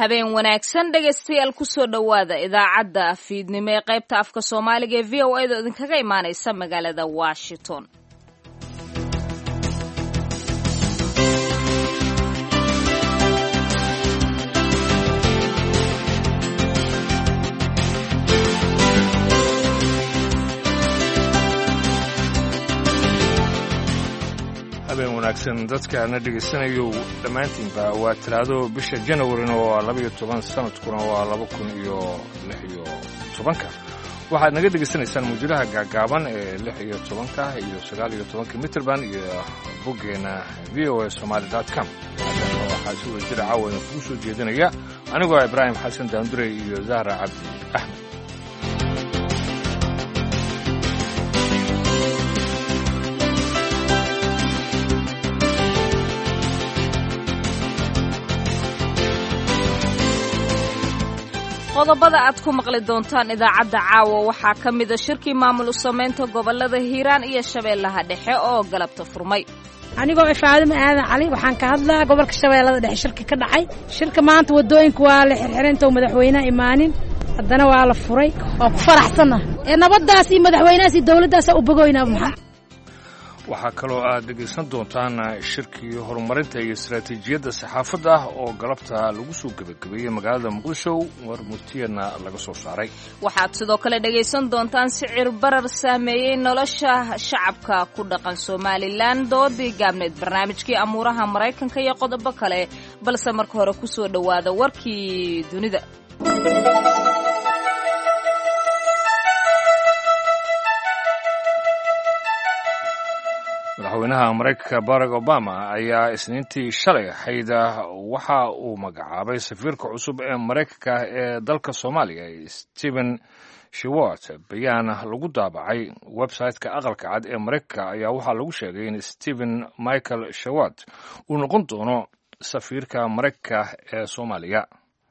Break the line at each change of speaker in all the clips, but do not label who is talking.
habeen wanaagsan dhegaystayaal kusoo dhowaada idaacadda fiidnimo ee qaybta afka soomaaliga ee v o a da idinkaga imaanaysa magaalada washington.
habeen wanaagsan dadkaana dhegaysanayo dhammaantiinba waa talaado bisha janawarina waa 12 sanadkuna waa 2016 waxaad naga dhegaysanaysaan muujadaha gaagaaban ee 16 iyo 19 mitrband iyo boggeena voasomali.com waxaa si wada jira caawana kugu soo jeedinaya anigoo ibraahim xasan daandure iyo zahra cabdi axmed.
qodobada aad ku maqli doontaan idaacadda caawa waxaa ka mid a shirkii maamul u samaynta gobollada hiiraan iyo shabeellaha dhexe oo galabta furmay.
anigoo ifaadimo aadan cali waxaan ka hadlaa gobolka shabeellada dhexe shirka ka dhacay. shirka maanta wadooyinku waa la xirxirinta madaxweynaha imaanin haddana waa la furay oo ku faraxsana nabadaas iyo madaxweynahaas iyo dawladdaas u bogoynaa maxaa.
waxaa kaloo aad dhegaysan doontaan shirkii horumarinta iyo istaraatiijiyadda saxaafadda ah oo galabta lagu soo gebagabeeyey magaalada muqdisho war murtiyadna laga soo saaray.
waxaad sidoo kale dhegaysan doontaan sicir barar saameeyey nolosha shacabka ku dhaqan somalilan, doodii gaabneed, barnaamijkii amuuraha maraykanka iyo qodobo kale, balse marka hore ku soo dhowaada warkii dunida.
madaxweynaha maraykanka barack obama ayaa isniintii shalay ahayd waxa uu magacaabay safiirka cusub ee maraykanka ee dalka soomaaliya stephen shewart. bayaan lagu daabacay website-ka aqalka cad ee maraykanka ayaa waxaa lagu sheegay in stephen michael shewart uu noqon doono safiirka maraykanka ee soomaaliya.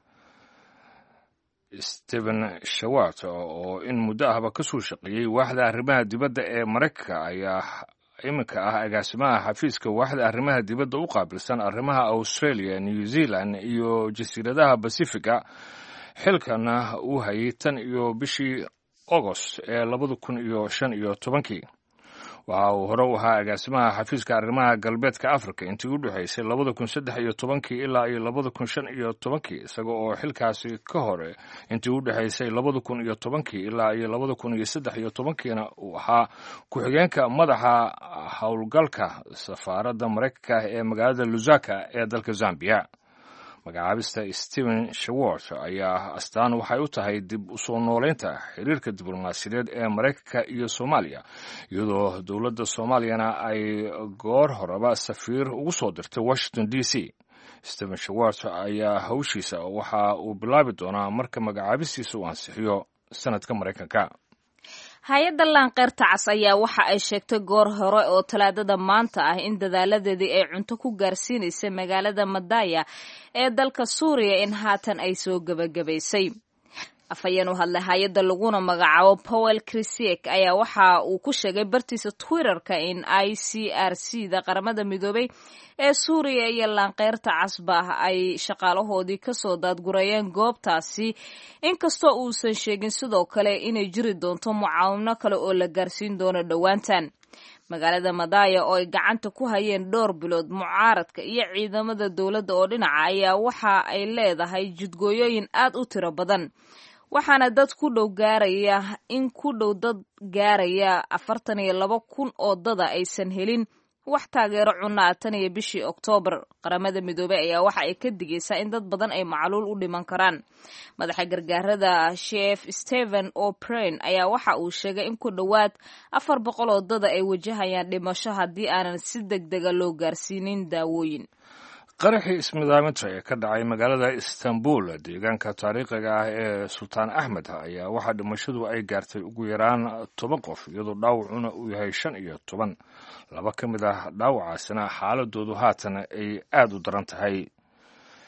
stephen shewart oo in muddo ahba ka soo shaqeeyey waaxda arrimaha dibadda ee maraykanka ayaa iminka ah agaasimaha xafiiska waaxda arrimaha dibadda u qaabilsan arrimaha australia, new zealand iyo jasiiradaha basifiga. xilkana uu hayay tan iyo bishii agost ee 2015. waxa uu hore u ahaa agaasimaha xafiiska arrimaha galbeedka africa intii u dhexaysay 2013 ilaa iyo 2015, isaga oo xilkaasi ka hore intii u dhexaysay 2010 ilaa iyo 2013 uu ahaa ku-xigeenka madaxa howlgalka safaaradda maraykanka ee magaalada lusaka ee dalka zambia. magacaabista stephen shewart ayaa astaan waxay u tahay dib u soo nooleynta xiriirka diblomaasiyadeed ee maraykanka iyo soomaaliya, iyadoo dowladda soomaaliyana ay goor horeba safiir ugu soo dirtay washington d c. stephen shewart ayaa hawshiisa waxa uu bilaabi doonaa marka magacaabistiisa uu ansixiyo sanadka maraykanka.
hay-adda laanqeyrta cas ayaa waxa ay sheegtay goor hore oo talaadada maanta ah in dadaaladeedii ay cunto ku gaarsiinaysay magaalada madaya ee dalka suuriya in haatan ay soo gebagabaysay. afhayeen u hadlay hay-adda laguna magacaabo powell krisiek ayaa waxa uu ku sheegay bartiisa twitterka in i c r c da qaramada midoobay ee suuriya iyo laanqeyrta casba ay shaqaalahoodii kasoo daadgurayeen goobtaasi, inkastoo uusan sheegin sidoo kale inay jiri doonto mucaawino kale oo la gaarsiin doono dhowaantan. magaalada madaya oo ay gacanta ku hayeen dhowr bilood mucaaradka iyo ciidamada dowladda oo dhinaca ayaa waxa ay leedahay jidgooyooyin aad u tiro badan, waxaana dad ku dhow gaaraya in ku dhow dad gaaraya 42,000 oo dada aysan helin wax taageero cunaa tan iyo bishii Oktoobar. qaramada midoobay ayaa waxa ay ka digaysaa in dad badan ay macluul u dhiman karaan. madaxa gargaarada chef Stephen O'Brien ayaa waxa uu sheegay in ku dhowaad 400 oo dada ay wajahayaan dhimasho haddii aanan si degdega loo gaarsiinin daawooyin.
qaraxii ismidaaminta ee ka dhacay magaalada istanbul, deegaanka taariikhiga ah ee sultaan axmed, ayaa waxaa dhimashadu ay gaartay ugu yaraan 10 qof, iyadoo dhaawacuna uu yahay 15. 2 ka mid ah dhaawacaasina xaaladoodu haatan ay aad u daran tahay.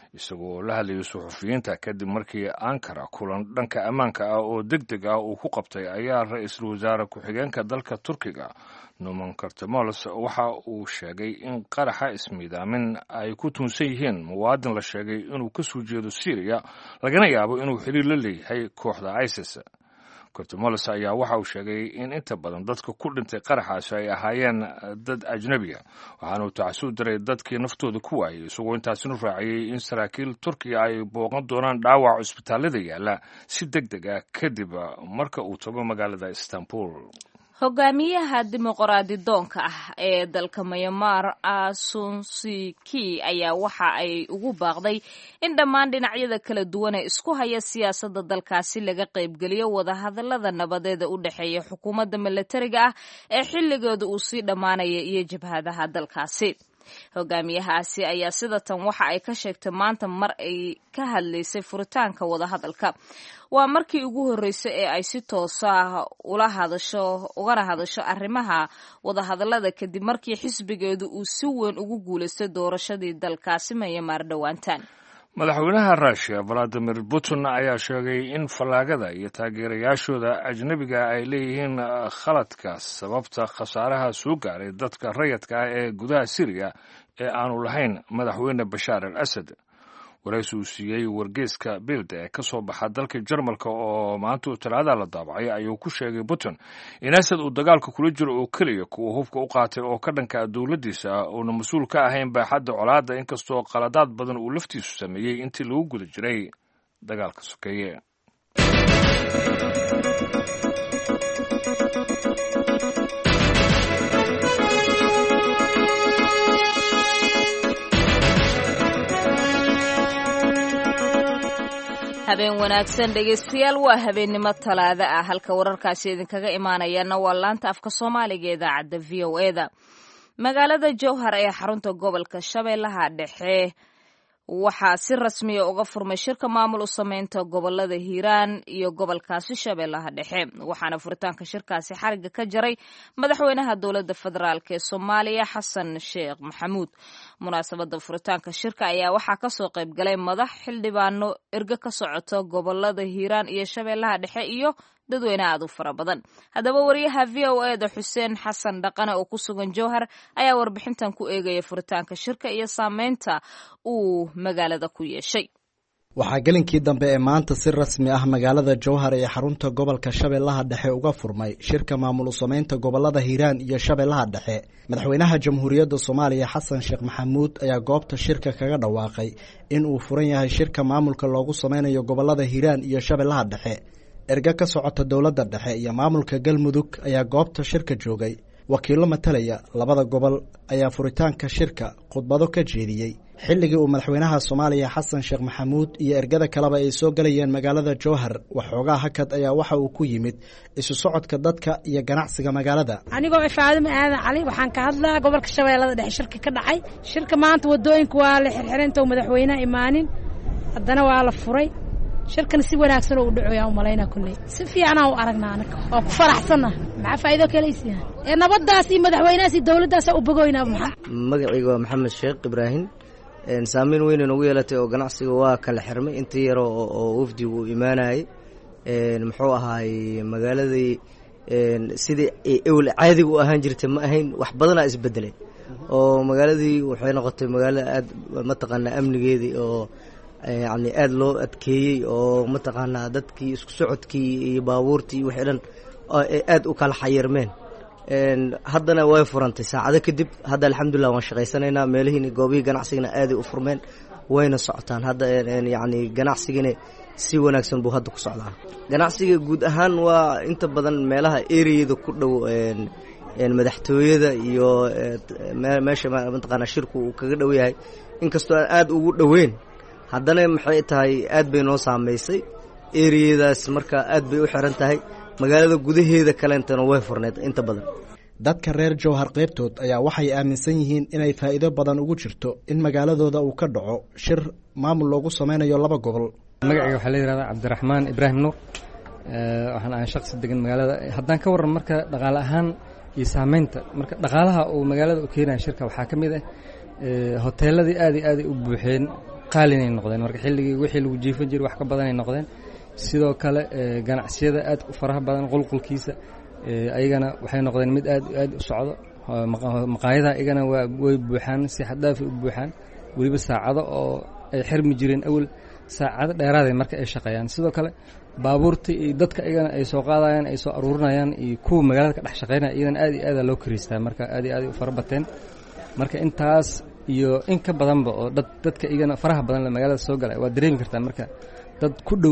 isagoo la hadlayay suxufiyiinta kadib markii ankara kulan dhanka ammaanka ah oo deg deg ah uu ku qabtay ayaa ra-iisul wasaare ku-xigeenka dalka turkiga numan kartemolos waxa uu sheegay in qaraxa ismiidaamin ay ku tuunsan yihiin muwaadin la sheegay inuu ka soo jeedo syriya lagana yaabo inuu xiriir la leeyahay kooxda isis. kartemolos ayaa waxa uu sheegay in inta badan dadka ku dhintay qaraxaasi ay ahaayeen dad ajnabiya, waxaana uu tacasuu diray dadkii naftooda ku waayay, isagoo intaasinu raaciyey in saraakiil turkiya ay booqan doonaan dhaawac cusbitaallada yaalla si deg deg ah kadib marka uu tago magaalada istanbul.
hogaamiyaha dimuqraadi doonka ah ee dalka Myanmar Aung San Suu Kyi ayaa waxa ay ugu baaqday in dhammaan dhinacyada kala duwan ee isku haya siyaasadda dalkaasi laga qaybgeliyo wadahadallada nabadeed u dhexeeya xukuumadda milatariga ah ee xilligeedu uu sii dhammaanaya iyo jabhadaha dalkaasi. hogaamiyahaasi ayaa sidatan waxa ay ka sheegtay maanta mar ay ka hadlaysay furitaanka wadahadalka. waa markii ugu horreysay ee ay si toos ah ugana hadasho arrimaha wadahadallada kadib markii xisbigeedu uu si weyn ugu guulaystay doorashadii dalkaasi Myanmar dhowaantan.
madaxweynaha ruushia valadimir putin ayaa sheegay in fallaagada iyo taageerayaashooda ajnabiga ay leeyihiin khaladka sababta khasaaraha soo gaaray dadka rayadka ah ee gudaha Syria ee aanu lahayn madaxweyne Bashar al-Assad. waraysi uu siiyey wargeyska Bild ee ka soo baxa dalka Jarmalka oo maanta Talaada la daabacay ayuu ku sheegay Putin in Assad uu dagaalka kula jiro oo kaliya kuwa hubka u qaatay oo ka dhanka dowladdiisa uuna mas'uul ka ahayn baaxadda colaadda inkastoo qaladaad badan uu laftiisu sameeyey intii lagu guda jiray dagaalka sokeeye.
habeen wanaagsan dhegeystayaal, waa habeennimo Talaado ah. halka wararkaasi idinkaga imaanayana waa laanta afka Soomaaliga idaacadda VOA-da. magaalada Jowhar ee xarunta gobolka Shabeellaha Dhexe waxaa si rasmi ah uga furmay shirka maamul u sameynta gobolada Hiiraan iyo gobolkaasi Shabeellaha Dhexe, waxaana furitaanka shirkaasi xariga ka jaray madaxweynaha dowladda federaalk ee Soomaaliya Xasan Sheekh Maxamuud. munaasabada furitaanka shirka ayaa waxaa ka soo qayb galay madax, xildhibaano, erga ka socota gobolada Hiiraan iyo Shabeellaha Dhexe iyo dadweyne aad u fara badan. haddaba wariyaha VOA-da Xuseen Xasan Dhaqane oo ku sugan Jowhar ayaa warbixintan ku eegaya furitaanka shirka iyo saameynta uu magaalada ku yeeshay.
waxaa gelinkii dambe ee maanta si rasmi ah magaalada Jowhar ee xarunta gobolka Shabeellaha Dhexe uga furmay shirka maamul u sameynta gobolada Hiiraan iyo Shabeellaha Dhexe. madaxweynaha Jamhuuriyadda Soomaaliya Xasan Sheekh Maxamuud ayaa goobta shirka kaga dhawaaqay in uu furan yahay shirka maamulka loogu sameynayo gobolada Hiiraan iyo Shabeellaha Dhexe. erga ka socota dowladda dhexe iyo maamulka Galmudug ayaa goobta shirka joogay. wakiilo matalaya labada gobol ayaa furitaanka shirka khudbado ka jeediyey. xilligii uu madaxweynaha Soomaaliya Xasan Sheekh Maxamuud iyo ergada kaleba ay soo galayeen magaalada Jowhar, waxoogaa hakad ayaa waxa uu ku yimid isu socodka dadka iyo ganacsiga magaalada.
anigoo Faadimo Aadan Cali waxaan ka hadlaa gobolka Shabeellada Dhexe shirka ka dhacay. shirka maanta wadooyinku waa la xirxirinta madaxweynaha imaanin, haddana waa la furay. shirkan si wanaagsan oo u dhacoyaa u maleynaa kulley si fiican aan u aragnaa anaga oo ku faraxsanna maxaa faa'iido kaleeysiin ee nabadaas iyo madaxweynaha si dawladdaas u bogoynaa.
magacayga waa Maxamed Sheekh Ibrahim. saameyn weyn ugu yeelatay oo ganacsiga waa kala xirmay intii yar oo wafdigu imaanayay. muxuu ahaay magaaladii sidii ewl caadi u ahaan jirtay ma ahayn, wax badanaa isbedelay oo magaaladii waxay noqotay magaalo aad mataqaanaa amnigeedii oo yani aad loo adkeeyey oo mataqaanaa dadkii isku socodkii iyo baabuurtii wixii dhan aad u kala xayirmeen. haddana way furantay saacado kadib. hadda alxamdulilah waan shaqaysanaynaa, meelihiin goobihii ganacsigana aaday u furmeen wayna socotaan. hadda yani ganacsigana si wanaagsan buu hadda ku socdaa. ganacsiga guud ahaan waa inta badan meelaha ereyada ku dhow madaxtooyada iyo meesha mataqaanaa shirku uu kaga dhow yahay, inkastoo aan aad ugu dhoweyn haddana maxay tahay aad bay noo saamaysay. ereyadaas marka aad bay u xiran tahay. magaalada gudaheeda kaleentana way furneed inta badan.
dadka reer Jowhar qaybtood ayaa waxay aaminsan yihiin inay faa'iido badan ugu jirto in magaaladooda uu ka dhaco shir maamul loogu sameynayo laba gobol.
magacayga waxaa la yidhahdaa Cabdiraxmaan Ibraahim Nuur. waxaan ahay shakhsi degan magaalada. haddaan ka warran marka dhaqaale ahaan iyo saameynta, marka dhaqaalaha uu magaalada u keenayo shirka waxaa ka mid ah hoteeladii aad iyo aad u buuxeen. qaalinay noqdeen marka xilligii wixii lagu jiifan jiray wax ka badanay noqdeen sidoo kale ganacsiyada aad u faraha badan qulqulkiisa ayagana waxay noqdeen mid aad u socdo maqaayadaha iyagana way buuxaan si xad dhaaf u buuxaan weliba saacado oo ay xirmi jireen awal saacado dheeraaday marka ay shaqeeyaan sidoo kale baabuurta iyo dadka iyagana ay soo qaadayaan ay soo aruurinayaan iyo kuwa magaalada ka dhex shaqeynaya iyadana aad iyo aad loo kariistaa marka aad iyo aad u fara bateen marka intaas iyo in ka badanba oo dadka iyagana faraha badan la magaalada soo galay waa dareemi kartaa marka dad ku dhow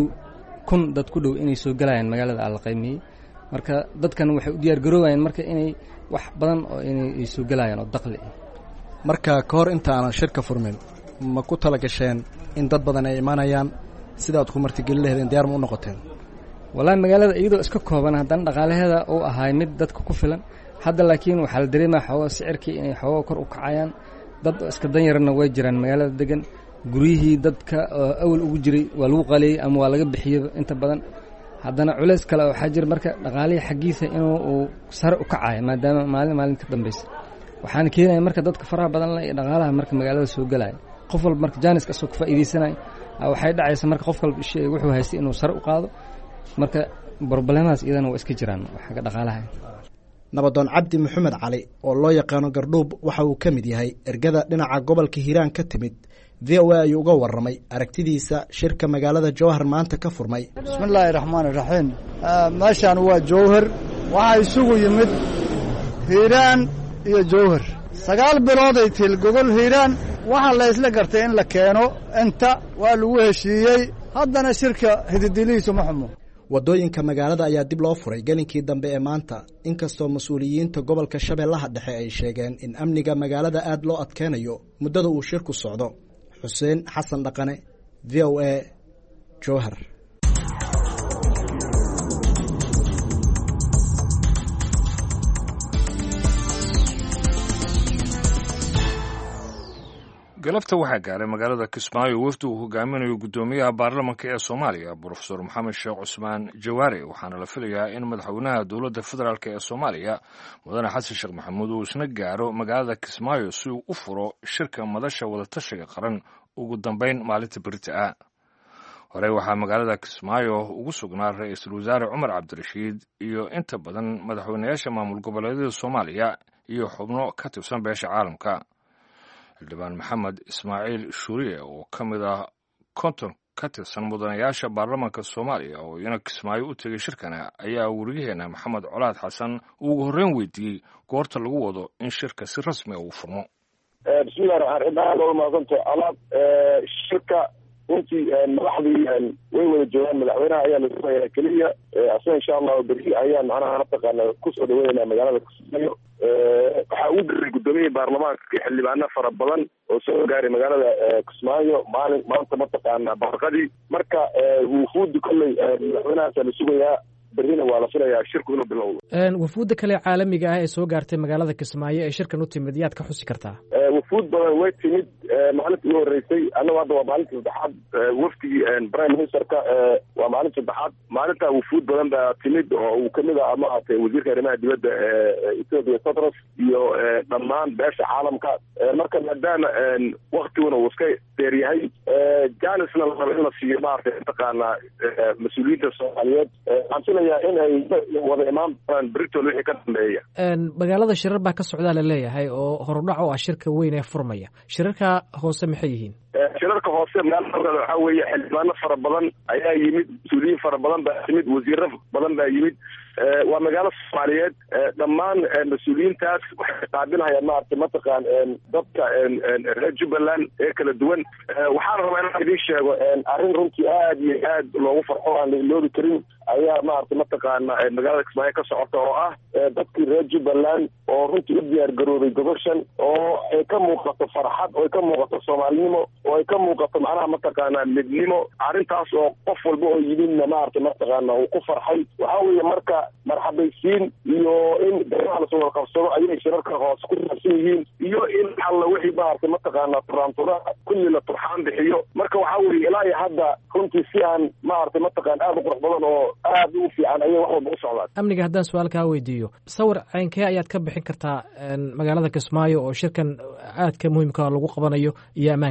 dad ku dhow inay soo galayaan magaalada aan la qiimeeyey marka dadkan waxay u diyaar garoobayaan marka inay wax badan oo inay soo galayaan oo dakhli
marka ka hor inta aanan shirka furmin ma ku tala gasheen in dad badan ay imaanayaan sidaad ku martigelin laheedeen diyaar ma u noqoteen
wallaahi magaalada iyadoo iska kooban haddana dhaqaalaheeda uu ahaay mid dadka ku filan hadda laakiin waxaa la dareemaya xoogaa sicirkii inay xoogaa kor u kacayaan dad iska dan yarana way jiraan magaalada degan guryihii dadka awal ugu jiray waa lagu qaliyey ama waa laga bixiyey inta badan haddana culays kale waxaa jira marka dhaqaalihii xaggiisa inuu sare u kacayo maadaama maalin ka dambaysa waxaana keenaya marka dadka faraha badan leh iyo dhaqaalaha marka magaalada soo galaya qof walba marka jaaniska asoo ka faa'iidaysanaya waxay dhacaysa marka qof walba wuxuu haystay inuu sare u qaado marka problemadas iyadana waa iska jiraan xagga dhaqaalaha
nabadoon cabdi maxamed cali oo loo yaqaano gardhuub waxa uu ka mid yahay ergada dhinaca gobolka hiiraan ka timid v o a ayuu uga warramay aragtidiisa shirka magaalada jowhar maanta ka furmay
bismillaahi raxmaani raxiim meeshaan waa jowhar waxaa isugu yimid hiiraan iyo jowhar 9 bilooday til gogol hiiraan waxaa la isla gartay in la keeno inta waa lagu heshiiyey haddana shirka hididilihiisu ma xumo
waddooyinka magaalada ayaa dib loo furay gelinkii dambe ee maanta inkastoo mas-uuliyiinta gobolka shabeellaha dhexe ay sheegeen in amniga magaalada aad loo adkeynayo muddada uu shirku socdo xuseen xasan dhaqane v o a jowhar
galabta waxaa gaaray magaalada kismaayo wafdi uu hogaaminayo guddoomiyaha baarlamanka ee soomaaliya brofesor maxamed sheekh cusmaan jawaare waxaana la filayaa in madaxweynaha dowladda federaalk ee soomaaliya mudane xasan sheekh maxamuud uu isna gaaro magaalada kismaayo si uu u furo shirka madasha wadatashiga qaran ugu dambeyn maalinta berita ah horey waxaa magaalada kismaayo ugu sugnaa ra-iisul wasaare cumar cabdirashiid iyo inta badan madaxweynayaasha maamul goboleedyada soomaaliya iyo xubno ka tirsan beesha caalamka xildhibaan maxamed ismaaciil shuuriye oo ka mid ah konton ka tirsan mudanayaasha baarlamanka soomaaliya oo iyana kismaayo u tegay shirkana ayaa weriyaheena maxamed colaad xasan uu ugu horreyn weydiiyey goorta lagu wado in shirka si rasmiga uu furmo
bismillahi raxmaan raxiim aad uga mahadsanto alaab shirka runtii madaxdii way wada joogaan madaxweynaha ayaa la sugaya keliya asna insha allahu berri ayaan macnaha mataqaana kusoo dhaweynayna magaalada kismaayo waxaa ugu diray guddoomiyihii baarlamaanka xildhibaano fara badan oo soo gaaray magaalada kismaayo maanta mataqaana barqadii marka wufuudi kolley madaxweynahaasa la sugayaa berrina waa la filayaa shirku inuu bilowdo
wufuudda kale caalamiga ah ee soo gaartay magaalada kismaayo ee shirkan u timid yaad ka xusi kartaa
wufuud badan way timid maalintii ugu horreysay annagu hadda waa maalinta saddexaad wafdigii prime ministerka waa maalinta saddexaad maalintaa wufuud badan baa timid oo uu kamid ah maaragtay wasiirka arrimaha dibadda ethiopia Tedros iyo dhammaan beesha caalamka marka maadaama waktiguna uu iska dheer yahay janisna la rabo in la siiyo maaragtay mataqaanaa mas-uuliyiinta soomaaliyeed waxaan filayaa in ay wada imaan doonaan britol wixii ka dambeeya
magaalada shirar baa ka socdaa la leeyahay oo horudhac u ah shirka weyn ee furmaya shirarka hoose maxay yihiin
shirarka hoose magaalada waxaa weeye xildhibaano fara badan ayaa yimid mas-uuliyiin fara badan baa yimid wasiiro badan baa yimid waa magaalo soomaaliyeed dhammaan mas-uuliyiintaas waxay qaabilhayaan maaragtay mataqaan dadka reer jubbaland ee kala duwan waxaana rabaa inaan idiin sheego arrin runtii aad iyo aad loogu farxo aan la iloobi karin ayaa maaragtay mataqaana magaalada kismaayo ka socota oo ah dadkii reer jubbaland oo runtii u diyaar garoobay goboshan oo ay ka muuqato farxad oo ay ka muuqato soomaalinimo oo ay ka muuqato macnaha mataqaana midnimo arrintaas oo qof walba oo yimidna maaragtay mataqaana uu ku farxay waxaa weeye marka marxabaysiin iyo in garaha lasoo wada qabsado ayay shirarka hoose ku saabsan yihiin iyo in alla wixii maaragtay mataqaana turaantura kulli la turxaan bixiyo marka waxaa weeye ilaa iyo hadda runtii si aan maaragtay mataqaana aad u qurux badan oo aad u fiican ayay wax walba u socdaan
amniga haddaan su-aal kaa weydiiyo sawir caynkee ayaad ka bixin kartaa magaalada kismaayo oo shirkan aadka muhiimka lagu qabanayo iyo ammaankeeda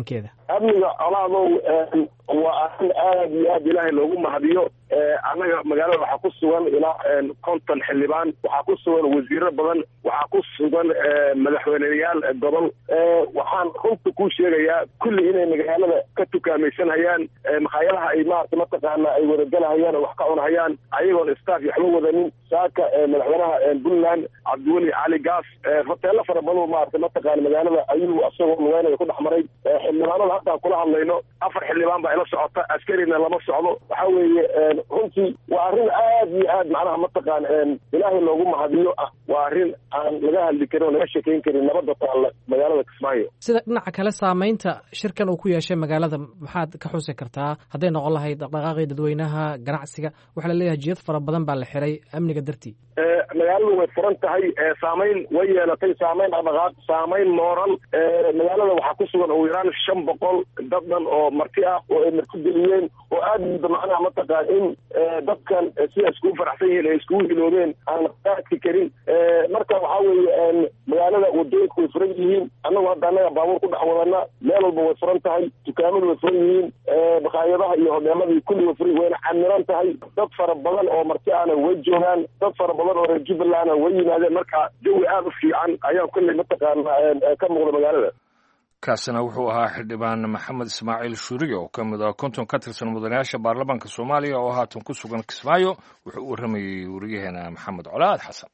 amniga colaadow waa arrin aad iyo aad ilaahay loogu mahadiyo. annaga magaalada waxaa ku sugan ilaa 50 xildhibaan, waxaa ku sugan wasiiro badan, waxaa ku sugan madaxweyneyaal gobol. waxaan runta kuu sheegayaa kulli inay magaalada ka tukaamaysanhayaan, makhaayadaha ay maarata mataqaana ay wadagalahayaan oo wax ka cunahayaan ayagoon staff waxba wadanin. saaka madaxweynaha Puntland Cabdiweli Cali Gaas hoteelo fara badan maarata mataqaana magaalada ayuu asagoo lugeynaya ku dhex maray. xildhibaanada hadda kula hadlayno 4 xildhibaan baa ila socota, askarina lama socdo. waxaa weeye runtii waa arrin aad iyo aad macnaha mataqaan ilaahay loogu mahadiyo ah. waa arrin aan laga hadli karin oo laga sheekayn karin nabadda taalla magaalada Kismaayo.
sida dhinaca kale saamaynta shirkan uu ku yeeshay magaalada maxaad ka xusi kartaa hadday noqon lahayd dhaqdhaqaaqii dadweynaha, ganacsiga? waxaa la leeyahay jidad fara badan baa la xiray amniga dartii.
magaaladu way furan tahay, saamayn way yeelatay, saamayn dhaqdhaqaaq, saamayn mooral. magaalada waxaa ku sugan ugu yaraan 500 dad dhan oo marti ah oo ay marti geliyeen oo aad macnaha mataqaan in dadkan sida iskugu faraxsan yihiin ay iskugu hiloobeen aan qaadki karin. marka waxaa weeye magaalada wadooyinku way furan yihiin. annagu hadda annaga baabuur ku dhex wadana, meel walba way furan tahay, dukaamadu way furan yihiin, makhaayadaha iyo hoteeladii kulli way furan, wayna camiran tahay. dad fara badan oo marti ahna way joogaan, dad fara badan oo reer Jubbaland way yimaadeen. marka jawi aad u fiican ayaa kulli mataqaana ka muuqda magaalada.
kaasina wuxuu ahaa xildhibaan maxamed ismaaciil shuuriye oo ka mid ah 50 ka tirsan mudanayaasha baarlamaanka Soomaaliya oo haatan ku sugan Kismaayo. wuxuu u waramayay wariyaheena Maxamed Colaad Xasan.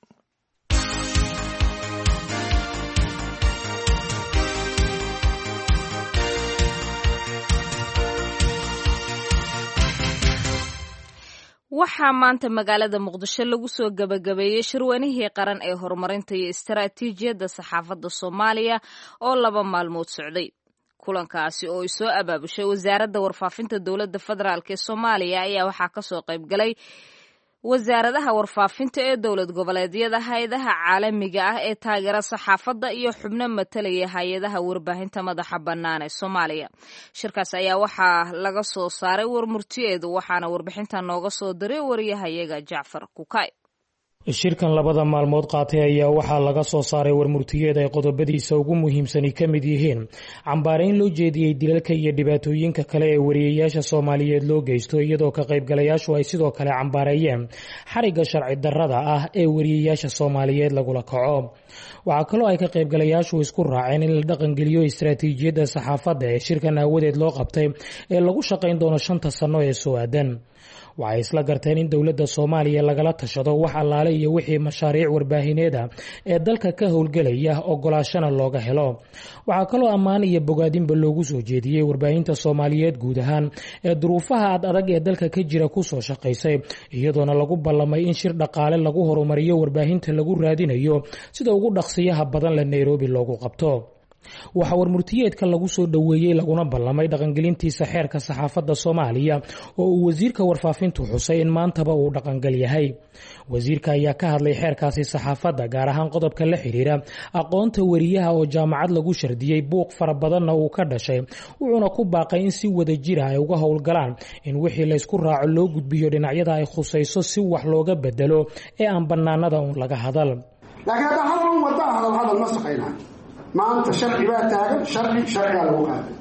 waxaa maanta magaalada Muqdisho lagu soo gabagabeeyey shirweynihii qaran ee horumarinta iyo istaraatiijiyadda saxaafadda Soomaaliya oo 2 maalmood socday. kulankaasi oo ay soo abaabushay wasaaradda warfaafinta dowladda federaalk ee Soomaaliya ayaa waxaa ka soo qayb galay wasaaradaha warfaafinta ee dowlad goboleedyada, hay'adaha caalamiga ah ee taageera saxaafadda iyo xubno matalaya hay'adaha warbaahinta madaxa bannaan ee Soomaaliya. shirkaas ayaa waxaa laga soo saaray warmurtiyeed, waxaana warbixinta nooga soo diray wariyahayaga Jacfar Kukay.
shirkan 2 maalmood qaatay ayaa waxaa laga soo saaray warmurtiyeed ay qodobadiisa ugu muhiimsan ka mid yihiin cambaarayn loo jeediyey dilalka iyo dhibaatooyinka kale ee wariyeyaasha Soomaaliyeed loo geysto, iyadoo ka qaybgalayaashu ay sidoo kale cambaareeyeen xariga sharci darrada ah ee wariyeyaasha Soomaaliyeed lagula kaco. waxaa kaloo ay ka qaybgalayaashu isku raaceen in la dhaqangeliyo istaraatiijiyadda saxaafadda ee shirkan aawadeed loo qabtay ee lagu shaqayn doono 5 sano ee soo aadan. waxay isla garteen in dowladda Soomaaliya lagala tashado wax allaale iyo wixii mashaariic warbaahineed ah ee dalka ka howlgelaya ogolaashana looga helo. waxaa kaloo ammaan iyo bogaadinba loogu soo jeediyey warbaahinta Soomaaliyeed guud ahaan ee duruufaha adag ee dalka ka jira ku soo shaqaysay, iyadoona lagu ballamay in shir dhaqaale lagu horumariyo warbaahinta lagu raadinayo sida ugu dhaqsiyaha badan la Nairobi loogu qabto. waxaa warmurtiyeedka lagu soo dhoweeyey laguna ballamay dhaqangelintiisa xeerka saxaafadda Soomaaliya oo uu wasiirka warfaafintu xusay in maantaba uu dhaqangal yahay. wasiirka ayaa ka hadlay xeerkaasi saxaafadda, gaar ahaan qodobka la xiriira aqoonta wariyaha oo jaamacad lagu shardiyey, buuq fara badanna uu ka dhashay, wuxuuna ku baaqay in si wada jir ah ay uga howlgalaan in wixii la isku raaco loo gudbiyo dhinacyada ay khusayso si wax looga bedelo ee aan bannaanada uun laga hadal.
laakiin hadda hadal wadda ma shaqaynaa. maanta sharci baa taagan, sharcigaa lagu qaaday.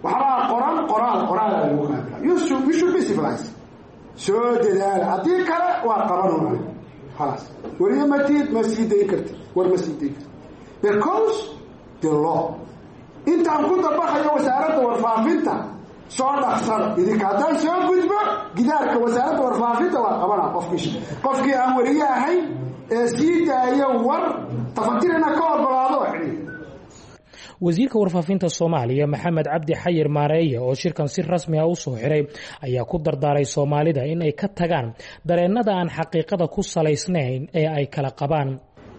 waxbaa qoraal lagu qaadaa. you should be civilized. soo dadaala, haddii kale waa qabanuna. khalaas weliba ma sii dayn karti, war ma sii dayn karti because the law. intaan ku dabaqayo wasaaradda warfaafinta soo dhaqsada idinka haddaan soo gudbo gidaarka wasaaradda warfaafinta waa qabanaa qofkii aan wariye ahayn ee sii daaya war tafatirina ka ogolaado xidhiir.
wasiirka warfaafinta Soomaaliya Maxamed Cabdi Xayir Maareeye oo shirkan si rasmi ah u soo xiray ayaa ku dardaaray Soomaalida in ay ka tagaan dareenada aan xaqiiqada ku salaysnayn ee ay kala qabaan.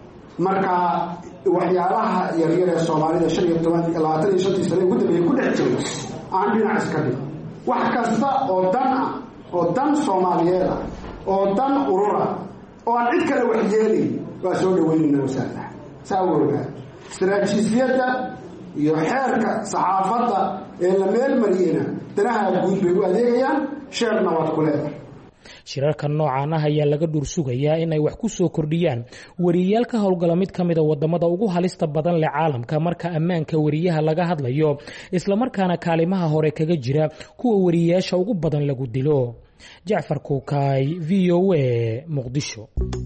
marka waxyaalaha yaryar ee Soomaalida 25 sano ugu dambeeyay ku dhex jiro aan dhinac iska dhig. wax kasta oo dan ah, oo dan Soomaaliyeed ah, oo dan urura oo aan cid kale wax yeelin waa soo dhaweynayna wasaaradda. saawirka istaraatiijiyadda iyo xeerka saxaafadda ee la meel mariyana danaha guud bay u adeegayaan, sheerna waad ku leedahay.
shirarka noocan ah ayaa laga dhur sugayaa in ay wax ku soo kordhiyaan wariyayaal ka howlgala mid ka mid a wadamada ugu halista badan leh caalamka marka ammaanka wariyaha laga hadlayo, islamarkaana kaalimaha hore kaga jira kuwa wariyayaasha ugu badan lagu dilo. Jacfar Kuukay, VOA, Muqdisho.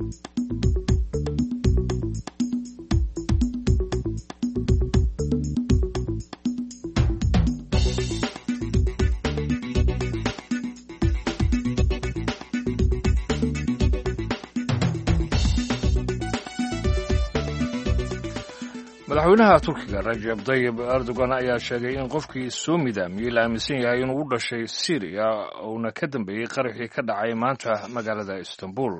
madaxweynaha Turkiga Recep Tayyip Erdogan ayaa sheegay in qofkii soo midaamiyey la aaminsan yahay inuu u dhashay Syria uuna ka dambeeyey qaraxii ka dhacay maanta magaalada Istanbul.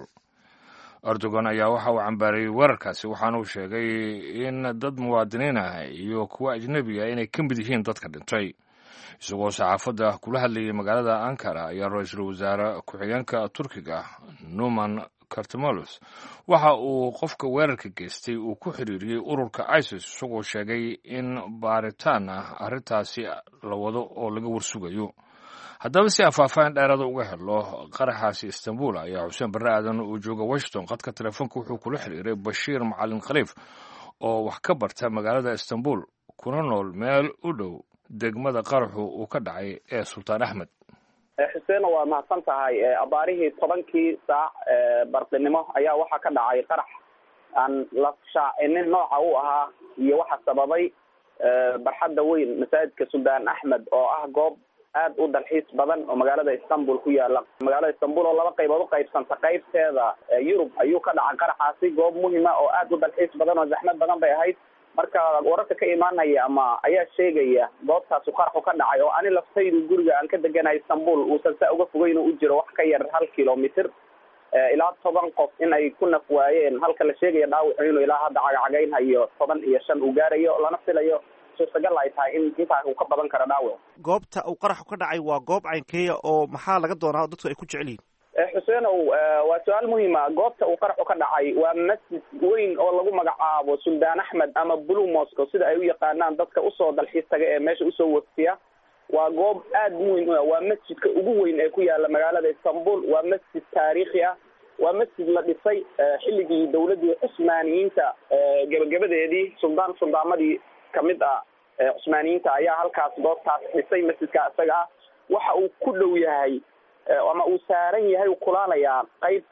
Erdogan ayaa waxa uu cambaaray weerarkaasi, waxaana uu sheegay in dad muwaadiniin ah iyo kuwa ajnabi ah inay ka mid yihiin dadka dhintay. isagoo saxaafadda kula hadlayay magaalada Ankara ayaa ra'iisul wasaare ku-xigeenka Turkiga Numan Kurtulmuş waxa uu qofka weerarka geystay uu ku xiriiriyay ururka ISIS, isagoo sheegay in baaritaan arrintaasi la wado oo laga warsugayo. haddaba si afaafayn dheeraada uga helo qaraxaasi Istanbul ayaa Xuseen Barre Aadan uu jooga Washington qadka telefoonka wuxuu kula xiriiray Bashiir Macalin Khaliif oo wax ka barta magaalada Istanbul kuna nool meel u dhow degmada qaraxu uu ka dhacay ee Sultaan Ahmed.
xuseen waa mahadsan tahay. abaarihii 10 saac barqinimo ayaa waxaa ka dhacay qarax aan la shaacinin nooca uu ahaa iyo waxa sababay barxadda weyn masaajidka Sultaan Ahmed oo ah goob aad u dalxiis badan oo magaalada Istanbul ku yaala. magaalada Istanbul oo laba qaybood u qaybsanta, qaybteeda Yurub ayuu ka dhacay qaraxaasi, goob muhiim ah oo aad u dalxiis badan oo zaxmad badan bay ahayd. marka wararka ka imaanaya ama ayaa sheegaya goobtaas uu qaraxu ka dhacay oo ani laftaydu guriga aan ka deganahay Istanbul uusan saa uga fogeyn u jiro wax ka yar 1 kilomitir ilaa 10 qof in ay ku naf waayeen, halka la sheegaya dhaawacu inuu ilaa hadda cagacagaynhayo 15 uu gaarayo, lana filayo suurtagal ay tahay in intaa uu ka badan karo dhaawac.
goobta uu qaraxu ka dhacay waa goob caynkeeya oo maxaa laga doonaa dadku ay ku jecel yihiin?
xuseenow, waa su-aal muhiima. goobta uu qaraxu ka dhacay waa masjid weyn oo lagu magacaabo Sultaan Ahmed ama Blue Mosque sida ay u yaqaanaan dadka usoo dalxiis taga ee meesha usoo waftiya. waa goob aad muhiim u ah, waa masjidka ugu weyn ee ku yaala magaalada Istanbul, waa masjid taariikhi ah, waa masjid la dhisay xilligii dawladii Cusmaaniyiinta gabagabadeedii. suldaamadii kamid ah Cusmaaniyiinta ayaa halkaas goobtaas dhisay masjidka isaga ah. waxa uu ku dhow yahay ama uu saaran yahay uu kulaalayaa qayb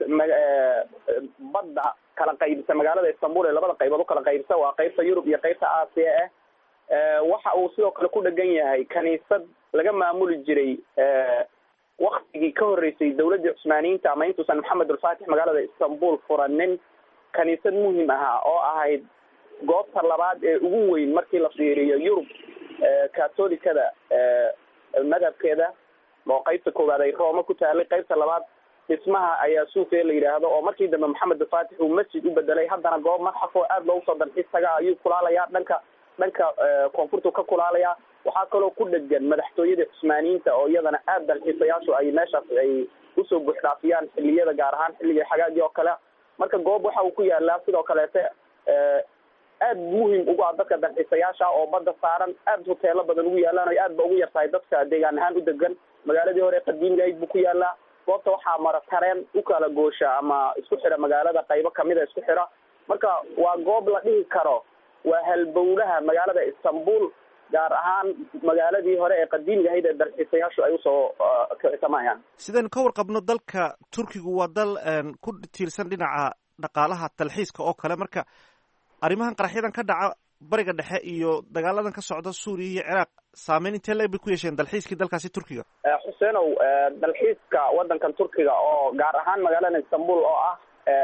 badda kala qaybisa magaalada Istanbul ee labada qaybood u kala qaybisa, waa qaybta Yurub iyo qaybta Aasiya waxa uu sidoo kale ku dhagan yahay kaniisad laga maamuli jiray waqtigii ka horeysay dawladda Cusmaaniyiinta ama intuusan Maxamed al-Fatih magaalada Istanbul furanin. kaniisad muhiim ahaa oo ahayd goobta labaad ee ugu weyn markii la fiiriyo Yurub katolikada madhabkeeda, oo qaybta koowaad ay Roma ku taalay, qaybta labaad dhismaha ayaa Suufiya la yiraahdo oo markii dambe Maxamed al-Fatih uu masjid u bedelay. haddana goob madxaf oo aad loogu soo dalxiis taga ayuu kulaalayaa, dhanka koonfurtu ka kulaalayaa. waxaa kaloo ku dhegan madaxtooyada Cusmaaniyiinta oo iyadana aad dalxiisayaashu ay meeshaas ay usoo buuxdhaafiyaan xilliyada, gaar ahaan xilliga xagaagii oo kale. marka goob waxa uu ku yaalaa sidoo kaleete aad muhiim ugu ah dadka dalxiisayaasha oo badda saaran, aad hoteelo badan ugu yaalaan oo aad ba ugu yartahay dadka deegaan ahaan u degan. magaaladii hore qadiimiga ayd buu ku yaalaa. goobta waxaa mara tareen u kala goosha ama isku xira magaalada, qaybo kamida isku xira. marka waa goob la dhihi karo waa halbowlaha magaalada Istanbul, gaar ahaan magaaladii hore ee qadiimiga ahayd ee dalxiisayaashu ay usoo kicitamayaan.
sidaynu ka warqabno dalka Turkigu waa dal ku tiirsan dhinaca dhaqaalaha dalxiiska oo kale. marka arrimahan qaraxyadan ka dhaca bariga dhexe iyo dagaaladan ka socda Suuriya iyo Ciraaq saameyn intee leeg bay ku yeesheen dalxiiskii dalkaasi Turkiga?
xuseenow, dalxiiska wadankan Turkiga oo gaar ahaan magaalada Istanbul oo ah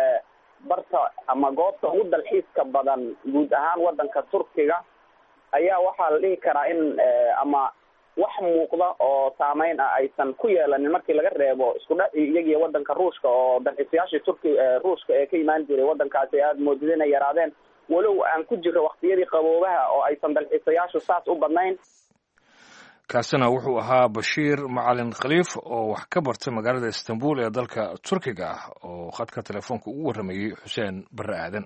barta ama goobta ugu dalxiiska badan guud ahaan wadanka Turkiga ayaa waxaa la dhihi karaa in ama wax muuqda oo saameyn ah aysan ku yeelanin markii laga reebo isku dhac iyagiyo wadanka Ruushka oo dalxiisayaashii Ruushka ee ka imaan jiray wadankaasi aad moodid inay yaraadeen, walow aan ku jiro waqtiyadii qaboobaha oo aysan dalxiisayaashu saas u badnayn.
kaasina wuxuu ahaa Bashiir Macalin Khaliif oo wax ka bartay magaalada Istanbul ee dalka Turkiga oo khadka telefoonka ugu waramayay Xuseen Barre Aadan.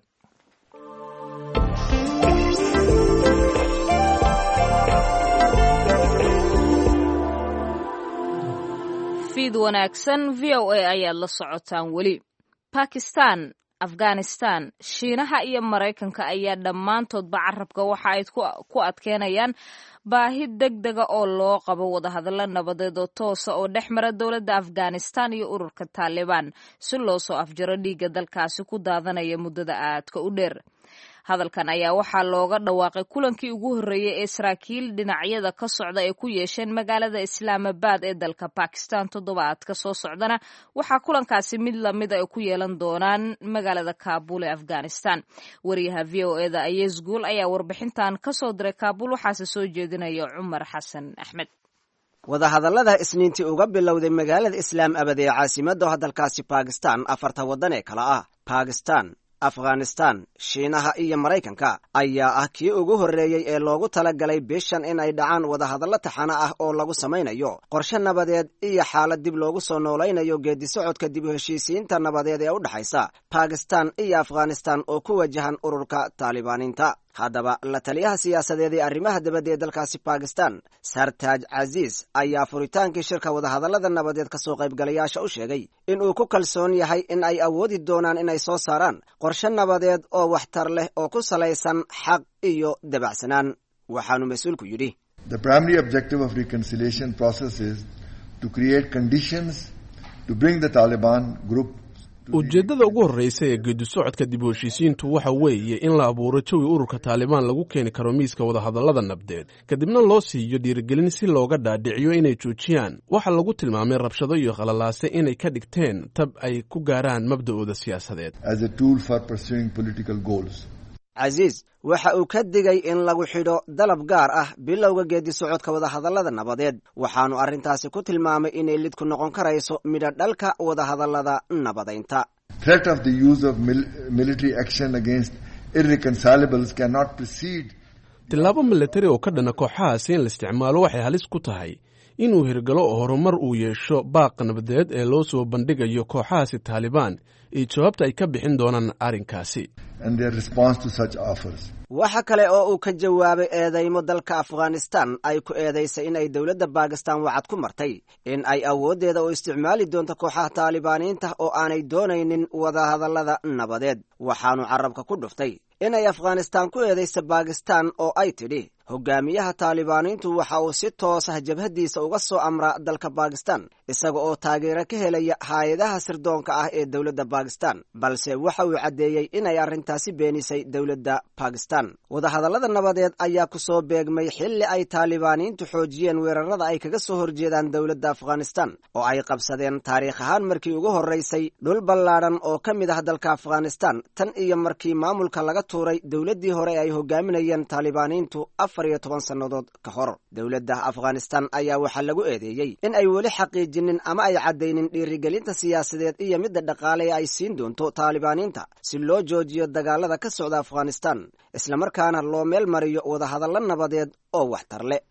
fiid wanaagsan v o a ayaad la socotaan weli bakistan afghanistan shiinaha iyo maraykanka ayaa dhammaantoodba carabka waxa ay ku adkeynayaan baahi degdega oo loo qabo wadahadallo nabadeed oo toosa oo dhex mara dowladda afghanistan iyo ururka taalibaan si loo soo afjaro dhiigga dalkaasi ku daadanaya muddada aadka u dheer hadalkan ayaa waxaa looga dhawaaqay kulankii ugu horreeyey ee saraakiil dhinacyada ka socda ay ku yeesheen magaalada islaamabad ee dalka bakistan toddobaadka soo socdana waxaa kulankaasi mid lamid ay ku yeelan doonaan magaalada kaabul ee afghanistan wariyaha v o eda ayes guul ayaa warbixintan ka soo diray kaabul waxaase soo jeedinaya cumar xasan axmed
wadahadallada isniintii uga bilowday magaalada islaam abad ee caasimadda dalkaasi bakistan afarta waddan ee kala ah bakistan afghanistan shiinaha iyo maraykanka ayaa ah kii ugu horreeyey ee loogu talagalay bishan in ay dhacaan wadahadallo taxano ah oo lagu samaynayo qorshe nabadeed iyo xaalad dib loogu soo noolaynayo geeddi-socodka dib u heshiisiinta nabadeed ee u dhexaysa bakistan iyo afghanistan oo ku wajahan ururka taalibaaniinta haddaba la taliyaha siyaasadeed ee arrimaha dibadda ee dalkaasi bakistan sartaaj casiis ayaa furitaankii shirka wadahadallada nabadeed ka soo qaybgalayaasha u sheegay in uu ku kalsoon yahay in ay awoodi doonaan inay soo saaraan qorshe nabadeed oo waxtar leh oo ku salaysan xaq iyo dabacsanaan waxaanu mas-uulku yidhi
The primary objective of reconciliation process is to create conditions to bring the Taliban group
ujeeddada ugu horraysa ee geeddi-socodka dib u heshiisiintu waxa weeye in la abuuro jawi ururka taalibaan lagu keeni karo miiska wadahadallada nabdeed kadibna loo siiyo dhiirigelin si looga dhaadhiciyo inay joojiyaan waxa lagu tilmaamay rabshado iyo khalalaase inay ka dhigteen tab ay ku gaaraan mabda'ooda siyaasadeed
as a tool for pursuing political goals.
casiis waxa uu ka digay in lagu xidho dalab gaar ah bilowga geeddi-socodka wadahadallada nabadeed waxaanu arrintaasi ku tilmaamay inay lidku noqon karayso midho dhalka wadahadallada nabadaynta
Threat of the use of military action against irreconcilables cannot precede
tillaabo milatari oo ka dhana kooxahaasi in la isticmaalo waxay halis ku tahay inuu hirgalo oo horumar uu yeesho baaqa nabadeed ee loo soo bandhigayo kooxahaasi taalibaan iyo jawaabta ay ka bixin doonaan arrinkaasi
and their response to such offers.
waxa kale oo uu ka jawaabay eedeymo dalka afghanistan ay ku eedaysay in ay dowladda bakistan wacad ku martay in ay awooddeeda u isticmaali doonto kooxaha taalibaaniinta oo aanay doonaynin wadahadallada nabadeed waxaanu carabka ku dhuftay inay afghanistan ku eedaysa bakistan oo ay tidhi hogaamiyaha taalibaaniintu waxa uu si toos ah jabhaddiisa uga soo amraa dalka bakistan isaga oo taageero ka helaya hay-adaha sirdoonka ah ee dowladda bakistan balse waxa uu caddeeyey inay arrintaasi beenisay dowladda bakistan wadahadallada nabadeed ayaa ku soo beegmay xilli ay taalibaaniintu xoojiyeen weerarada ay kaga soo horjeedaan dowladda afghanistan oo ay qabsadeen taariikh ahaan markii ugu horraysay dhul ballaadhan oo ka mid ah dalka afghanistan tan iyo markii maamulka laga tuuray dowladdii hore ay hogaaminayeen taalibaaniintu 14 sannadood ka hor dowladda afghanistan ayaa waxaa lagu eedeeyey in ay weli xaqiijinin ama ay caddaynin dhiirigelinta siyaasadeed iyo midda dhaqaale ee ay siin doonto taalibaaniinta si loo joojiyo dagaalada ka socda afghanistan islamarkaana loo meel mariyo wadahadallo nabadeed oo waxtar leh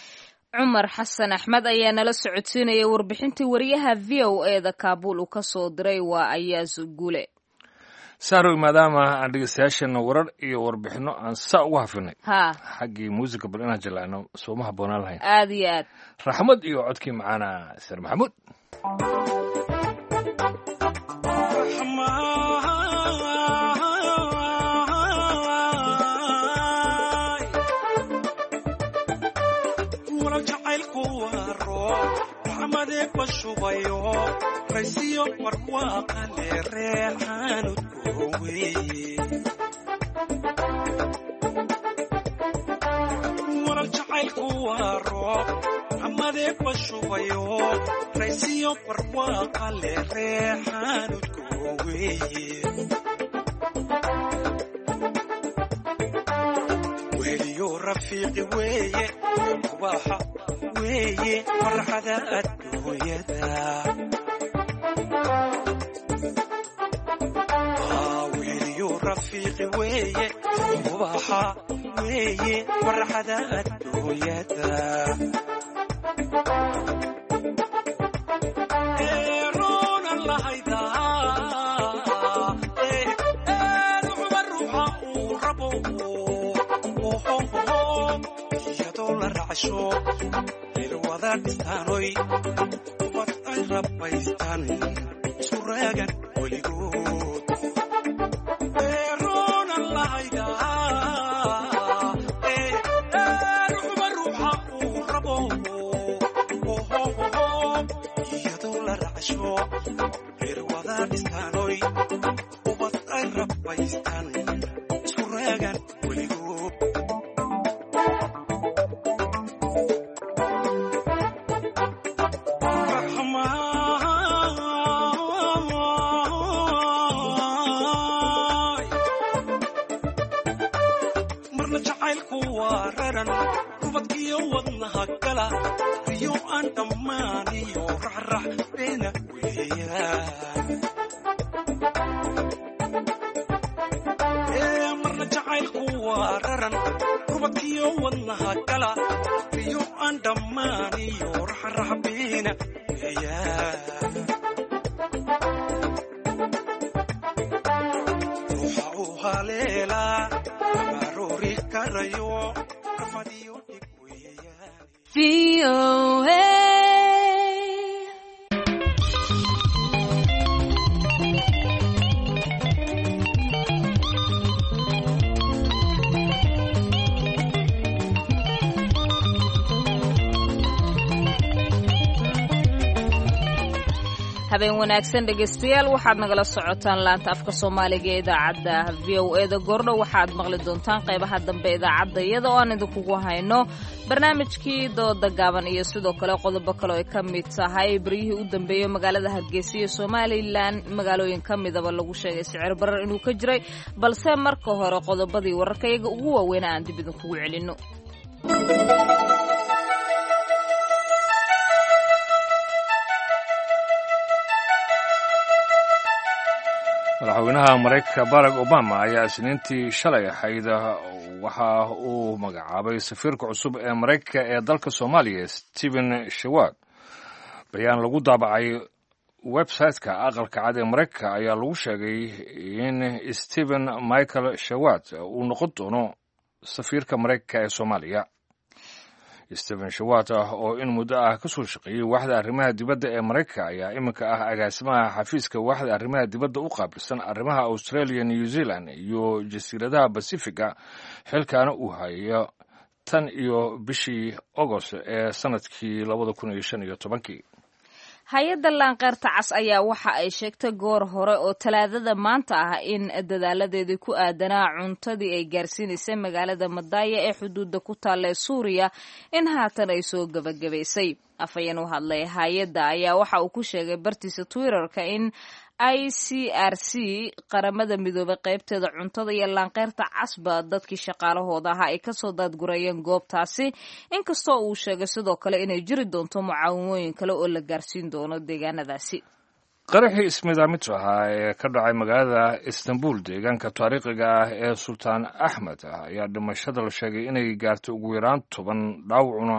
cumar xasan axmed ayaa nala socodsiinaya warbixintii wariyaha v o eda kaabul uu ka soo diray waa ayaas gule
saarow maadaama aan dhegeystayaashana warar iyo warbixino aan saa ugu hafinay
ha
xaggii muusiga bal inaan jalaano sooma habboonaan lahayn
aad iyo aad
raxmad iyo codkii macaana sir maxamuud
raysiyo warwaaqale reexaanud warar jacaylku waa roob amadee bashubayo raysiyo warwaaqale reexaanud gooweeye weliyo rafiiqi weeye ubaxa weeye farxada adduunyada weliyo rafiiqi weeye ubaxa weeye farxada adduunyada eeroonan lahaydaa ruuxba ruuxa uu rabo iyadoo la racsho ilwada dhistaanoy ubad ay rabbaystaan isku raagan weligood eeroonan lahaydaa ruuxba ruuxa uu rabo iyadoo la racsho reer wada dhistaanoy ubad ay rabbaystaan isku raagan weligood marna jacaylku waa raran rubadkiyo wadnaha gala riyo aan dhammaaniyo raxrax beena weeyaan marna jacaylku waa raran rubadkiyo wadnaha gala riyo aan dhammaaniyo raxrax beena weeyaan ruuxa u haleelaa amaroori karayo rafadiyo dhib weeyaan
habeen wanaagsan dhegaystayaal waxaad nagala socotaan laanta afka soomaaliga ee idaacadda VOA-da goordhow waxaad maqli doontaan qaybaha dambe idaacadda iyada oo aan idinkugu hayno barnaamijkii dooda gaaban iyo sidoo kale qodobo kale oo ay ka mid tahay baryihii u dambeeyey magaalada hargeysa iyo somalilan magaalooyin ka midaba lagu sheegay sicir barar inuu ka jiray balse marka hore qodobadii wararka iyaga ugu waaweyna aan dib idinkugu celinno
madaxweynaha maraykanka barack obama ayaa isniintii shalay ahayd waxa uu magacaabay safiirka cusub ee maraykanka ee dalka soomaaliya stephen shaward bayaan lagu daabacay website-ka aqalka cad ee maraykanka ayaa lagu sheegay in stephen michael shaward uu noqon doono safiirka maraykanka ee soomaaliya stephen shaward oo in muddo ah ka soo shaqeeyey waaxda arrimaha dibadda ee maraykanka ayaa iminka ah agaasimaha xafiiska waaxda arrimaha dibadda u qaabilsan arrimaha australia new zealand iyo jasiiradaha basifiga xilkaana uu hayo tan iyo bishii agost ee sanadkii 2015
hay-adda laanqeyrta cas ayaa waxa ay sheegtay goor hore oo talaadada maanta ah in dadaaladeedii ku aadanaa cuntadii ay gaarsiinaysay magaalada madaaya ee xuduudda ku taalla ee suuriya in haatan ay soo gebagabaysay afhayeen u hadlay hay-adda ayaa waxa uu ku sheegay bartiisa twitterka in ICRC qaramada midoobay qaybteeda cuntada iyo laanqeyrta casba dadkii shaqaalahooda ahaa ay kasoo daadgurayeen goobtaasi inkastoo uu sheegay sidoo kale inay jiri doonto mucaawimooyin kale oo la gaarsiin doono deegaanadaasi
qaraxii ismiidaamintu ahaa ee ka dhacay magaalada istanbul deegaanka taariikhiga ah ee sultaan axmed ayaa dhimashada la sheegay inay gaartay ugu yaraan 10 dhaawacuna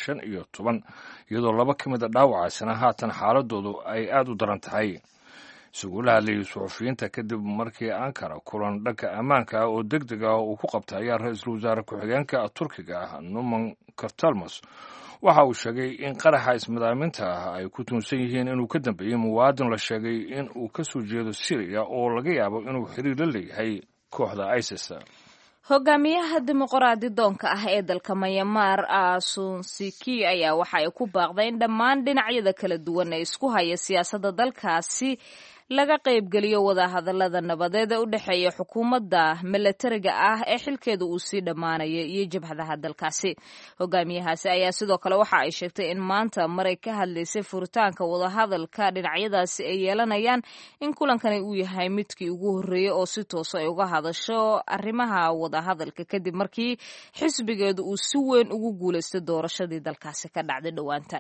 15 iyadoo 2 ka mid a dhaawacaasina haatan xaaladoodu ay aad u daran tahay isugu la hadlayay suxufiyiinta kadib markii Ankara kulan dhanka ammaanka ah oo degdeg ah uu ku qabtay ayaa ra'iisul wasaare ku-xigeenka Turkiga Numan Kurtulmus waxa uu sheegay in qaraxa ismidaaminta ah ay ku tuunsan yihiin inuu ka dambeeyay muwaadin la sheegay in uu ka soo jeedo Syria oo laga yaabo inuu xiriir la leeyahay kooxda ISIS.
hogaamiyaha dimuqraadi doonka ah ee dalka Myanmar Aung San Suu Kyi ayaa waxa ay ku baaqday in dhammaan dhinacyada kala duwan ee isku haya siyaasadda dalkaasi laga qaybgeliyo wadahadalada nabadeed ee u dhexeeya xukuumadda milatariga ah ee xilkeeda uu sii dhammaanaya iyo jabhadaha dalkaasi hogaamiyahaasi ayaa sidoo kale waxa ay sheegtay in maanta maray ka hadlaysay furitaanka wadahadalka dhinacyadaasi ay yeelanayaan in kulankani uu yahay midkii ugu horreeyey oo si toosa ay uga hadasho arrimaha wadahadalka kadib markii xisbigeedu uu si weyn ugu guulaystay doorashadii dalkaasi ka dhacday dhowaantan.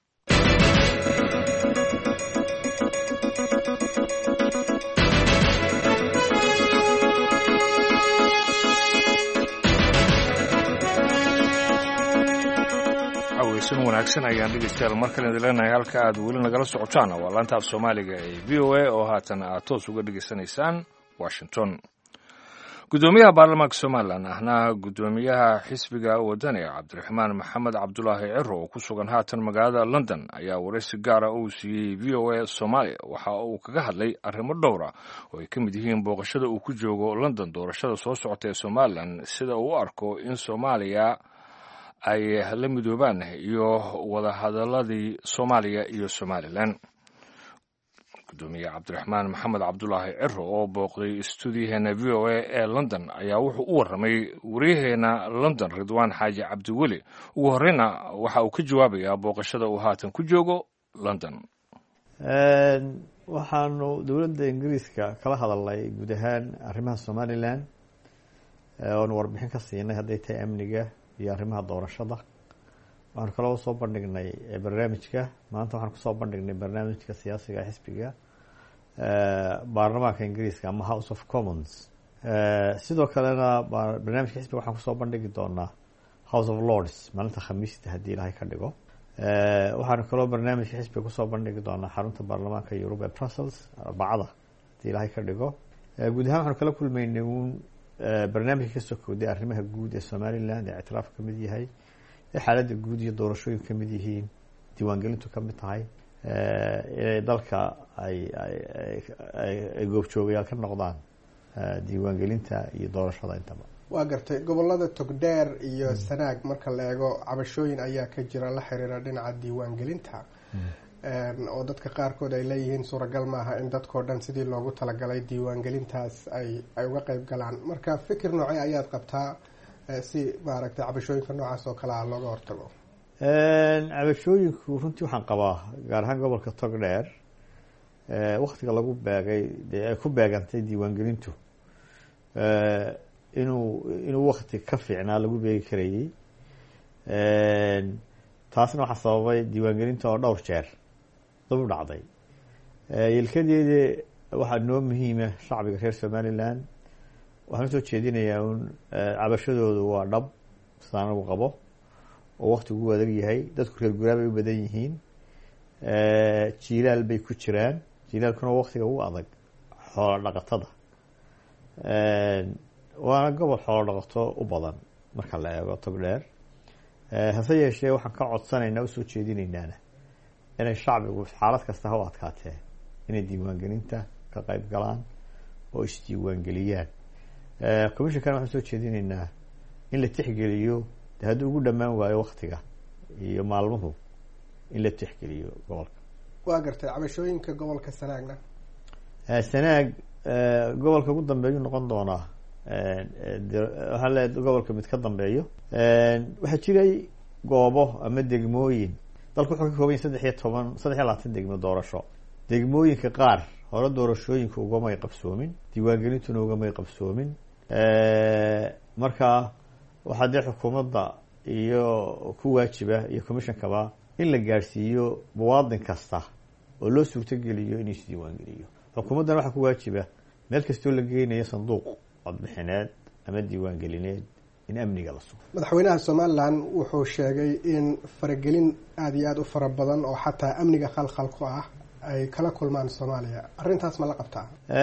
weysan wanaagsan ayaan dhegeystayaal markale idin leenahay halka aad weli nagala socotaan waa laanta af soomaaliga ee VOA oo haatan aad toos uga dhegeysanaysaan Washington. gudoomiyaha baarlamaanka somalilan ahna gudoomiyaha xisbiga wadani cabdiraxmaan maxamed cabdulaahi ciro oo ku sugan haatan magaalada london ayaa waraysi gaara uu siiyey v o a soomaaliya waxa uu kaga hadlay arrimo dhowra oo ay ka mid yihiin booqashada uu ku joogo london doorashada soo socota ee somalilan sida uu u arko in soomaaliya ay la midoobaan iyo wadahadaladii soomaaliya iyo somalilan gudoomiye cabdiraxmaan maxamed cabdulaahi ciro oo booqday stuudiyaheena v o a ee london ayaa wuxuu u warramay waryaheena london ridwaan xaaji cabdiweli ugu horreyna waxa uu ka jawaabayaa booqashada uu haatan ku joogo london.
waxaanu dowladda ingiriiska kala hadalnay guud ahaan arrimaha somalilan oonu warbixin ka siinay hadday tahay amniga iyo arrimaha doorashada. waxaanu kaloo soo bandhignay barnaamijka maanta waxaan kusoo bandhignay barnaamijka siyaasiga xisbiga baarlamaanka ingiriiska ama house of commons. sidoo kalena barnaamijka xisbiga waxaan kusoo bandhigi doonaa house of lords maalinta khamiista haddii ilaahay ka dhigo. waxaanu kaloo barnaamijka xisbiga kusoo bandhigi doonaa xarunta baarlamaanka yurub ee brussels arbacada haddii ilaahay ka dhigo. guud ahaan waxaanu kala kulmaynay uun barnaamijka kasoo kooday arrimaha guud ee somaliland ee ictiraaf ka mid yahay, xaaladda guud iyo doorashooyin ka mid yihiin, diiwaangelintu ka mid tahay, inay dalka ay goobjoogayaal ka noqdaan diiwaangelinta iyo doorashada intaba.
waa gartay gobolada togdheer iyo sanaag marka la eego cabashooyin ayaa ka jira la xiriira dhinaca diiwaangelinta oo dadka qaarkood ay leeyihiin suuragal maaha in dadkao dhan sidii loogu talagalay diiwaangelintaas ay uga qeyb galaan. marka fikir noocee ayaad qabtaa si maaragtay cabashooyinka noocaas oo kale ah looga hortago?
cabashooyinku runtii waxaan qabaa gaar ahaan gobolka togdheer waktiga lagu beegay dee ay ku beegantay diiwaangelintu inuu wakti ka fiicnaa lagu beegi karayey. taasna waxaa sababay diiwaangelinta oo dhowr jeer dab u dhacday. yelkadeeda waxaa noo muhiima shacbiga reer somaliland waxaan usoo jeedinayaa un cabashadoodu waa dhab sidaan anagu qabo oo waktigu u adag yahay. dadku reer guraa bay u badan yihiin, jiilaal bay ku jiraan, jiilaalkuna waktiga ugu adag xoolo dhaqatada, waana gobol xoolo dhaqato u badan marka la eego togdheer. hase yeeshee waxaan ka codsanaynaa usoo jeedinaynaana inay shacbigu xaalad kasta ha u adkaatee inay diiwaangelinta ka qeyb galaan oo isdiiwaangeliyaan. commissionkana waxaan soo jeedinaynaa in la tixgeliyo de haddii ugu dhammaan waayo waktiga iyo maalmuhu in la tixgeliyo gobolka.
waa gartay cabashooyinka gobolka sanaagna?
sanaag gobolka ugu dambeeyuu noqon doonaa waxaa le gobolka mid ka dambeeyo. waxaa jiray goobo ama degmooyin dalku wuxuu ka kooban yahay 13 degmo doorasho. degmooyinka qaar hore doorashooyinka ugamay qabsoomin, diiwaangelintuna ugamay qabsoomin. marka waxaa dee xukuumadda iyo ku waajiba iyo commissionkaba in la gaadhsiiyo muwaadin kasta oo loo suurtogeliyo inuu isdiiwaangeliyo. xukuumaddana waxaa ku waajiba meel kastoo la geynayo sanduuq codbixineed ama diiwaangelineed in amniga la sugo.
madaxweynaha somalilan wuxuu sheegay in faragelin aada iyo aada u fara badan oo xataa amniga khalkhal ku ah ay kala kulmaan soomaaliya. arrintaas ma la qabtaa?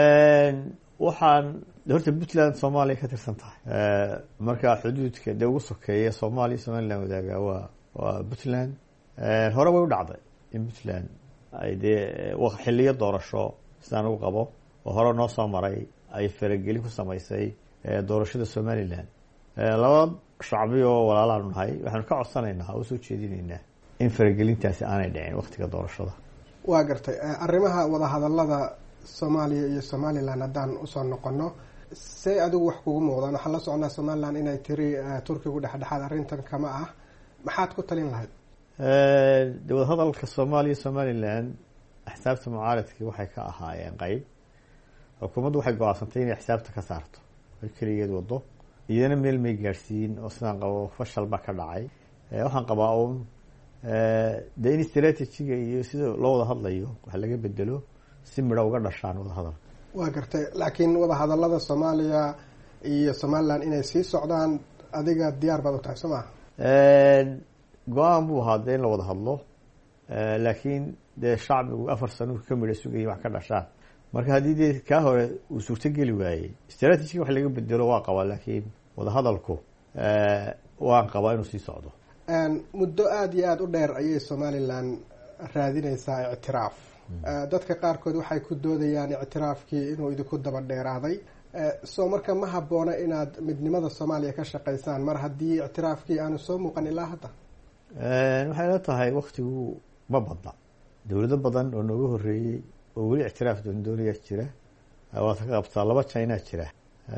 waxaan horta puntland soomaaliya ka tirsan tahay, marka xuduudka dee ugu sokeeya soomaaliya somaliland wadaaga waa puntland. hore way u dhacday in puntland ay dee xiliyo doorasho sidaan ugu qabo oo hore noo soo maray ay faragelin ku samaysay doorashada somaliland. laba shacbi oo walaalaanu nahay waxaanu ka codsanaynaa oo usoo jeedinaynaa in faragelintaasi aanay dhicin waktiga doorashada.
waa gartay arrimaha wadahadalada soomaaliya iyo somaliland haddaan usoo noqono, say adigu wax kugu muuqdaan? waxaan la socnaa somaliland inay tiri turkigu dhexdhexaad arrintan kama ah, maxaad ku talin lahayd?
de wadahadalka soomaaliya somaliland axsaabta mucaaradkii waxay ka ahaayeen qeyb. xukuumaddu waxay go-aansantay inay xisaabta ka saarto ay keligeed wado, iyadana meel may gaadhsiin oo sidaan qabo fashal baa ka dhacay. waxaan qabaa uun de in strategiga iyo sida loo wada hadlayo wax laga bedelo si midho uga dhashaan wadahadalka.
waa gartay, laakiin wadahadalada soomaaliya iyo somaliland inay sii socdaan adiga diyaar baad u tahay soo maha?
go-aan buu ahaa dee in la wada hadlo, laakiin dee shacbigu 4 sano ka midho sugayay wax ka dhashaan marka haddii dee kaa hore uu suurtogeli waayey strategiga wax laga bedelo waa qabaa, laakiin wadahadalku waan qabaa inuu sii socdo.
muddo aada iyo aada u dheer ayay somalilan raadinaysaa ictiraaf. dadka qaarkood waxay ku doodayaan ictiraafkii inuu idinku daba dheeraaday. soo marka ma habboona inaad midnimada soomaaliya ka shaqaysaan mar haddii ictiraafkii aanu soo muuqan ilaa hadda?
waxay la tahay waktigu ma badna. dowlado badan oo nooga horeeyey oo weli ictiraaf doondoonaya jira. waad ka qabtaa 2 China jira,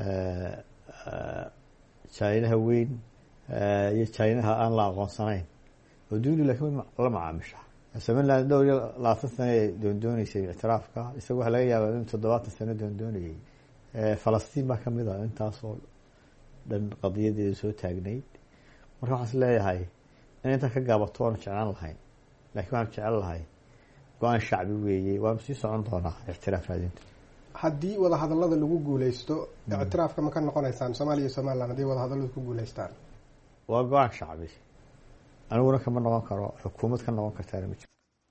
Chinaha weyn iyo Chinaha aan la aqoonsanayn oo dunidu laakiin la macaamisha. Somaliland dhowr iyo 20 sano ay doondoonaysa ictiraafka, isaga waxa laga yaabaa in 70 sano doondoonayay. Falastiin baa kamid ah intaasoo dhan qadiyadeeda soo taagnayd. marka waxaan is leeyahay in inta ka gaabato waan jeclaan lahayn, laakiin waan jecel lahay go-aan shacbi weeye, waan sii socon doonaa ictiraaf raadinta.
haddii wadahadallada lagu guuleysto ictiraafka ma ka noqonaysaan Soomaaliya iyo Somaliland haddii wadahadalladu ku guuleystaan?
waa go-aan shacbi, aniguna kama noqon karo, xukuumad ka noqon kartaana ma jiro.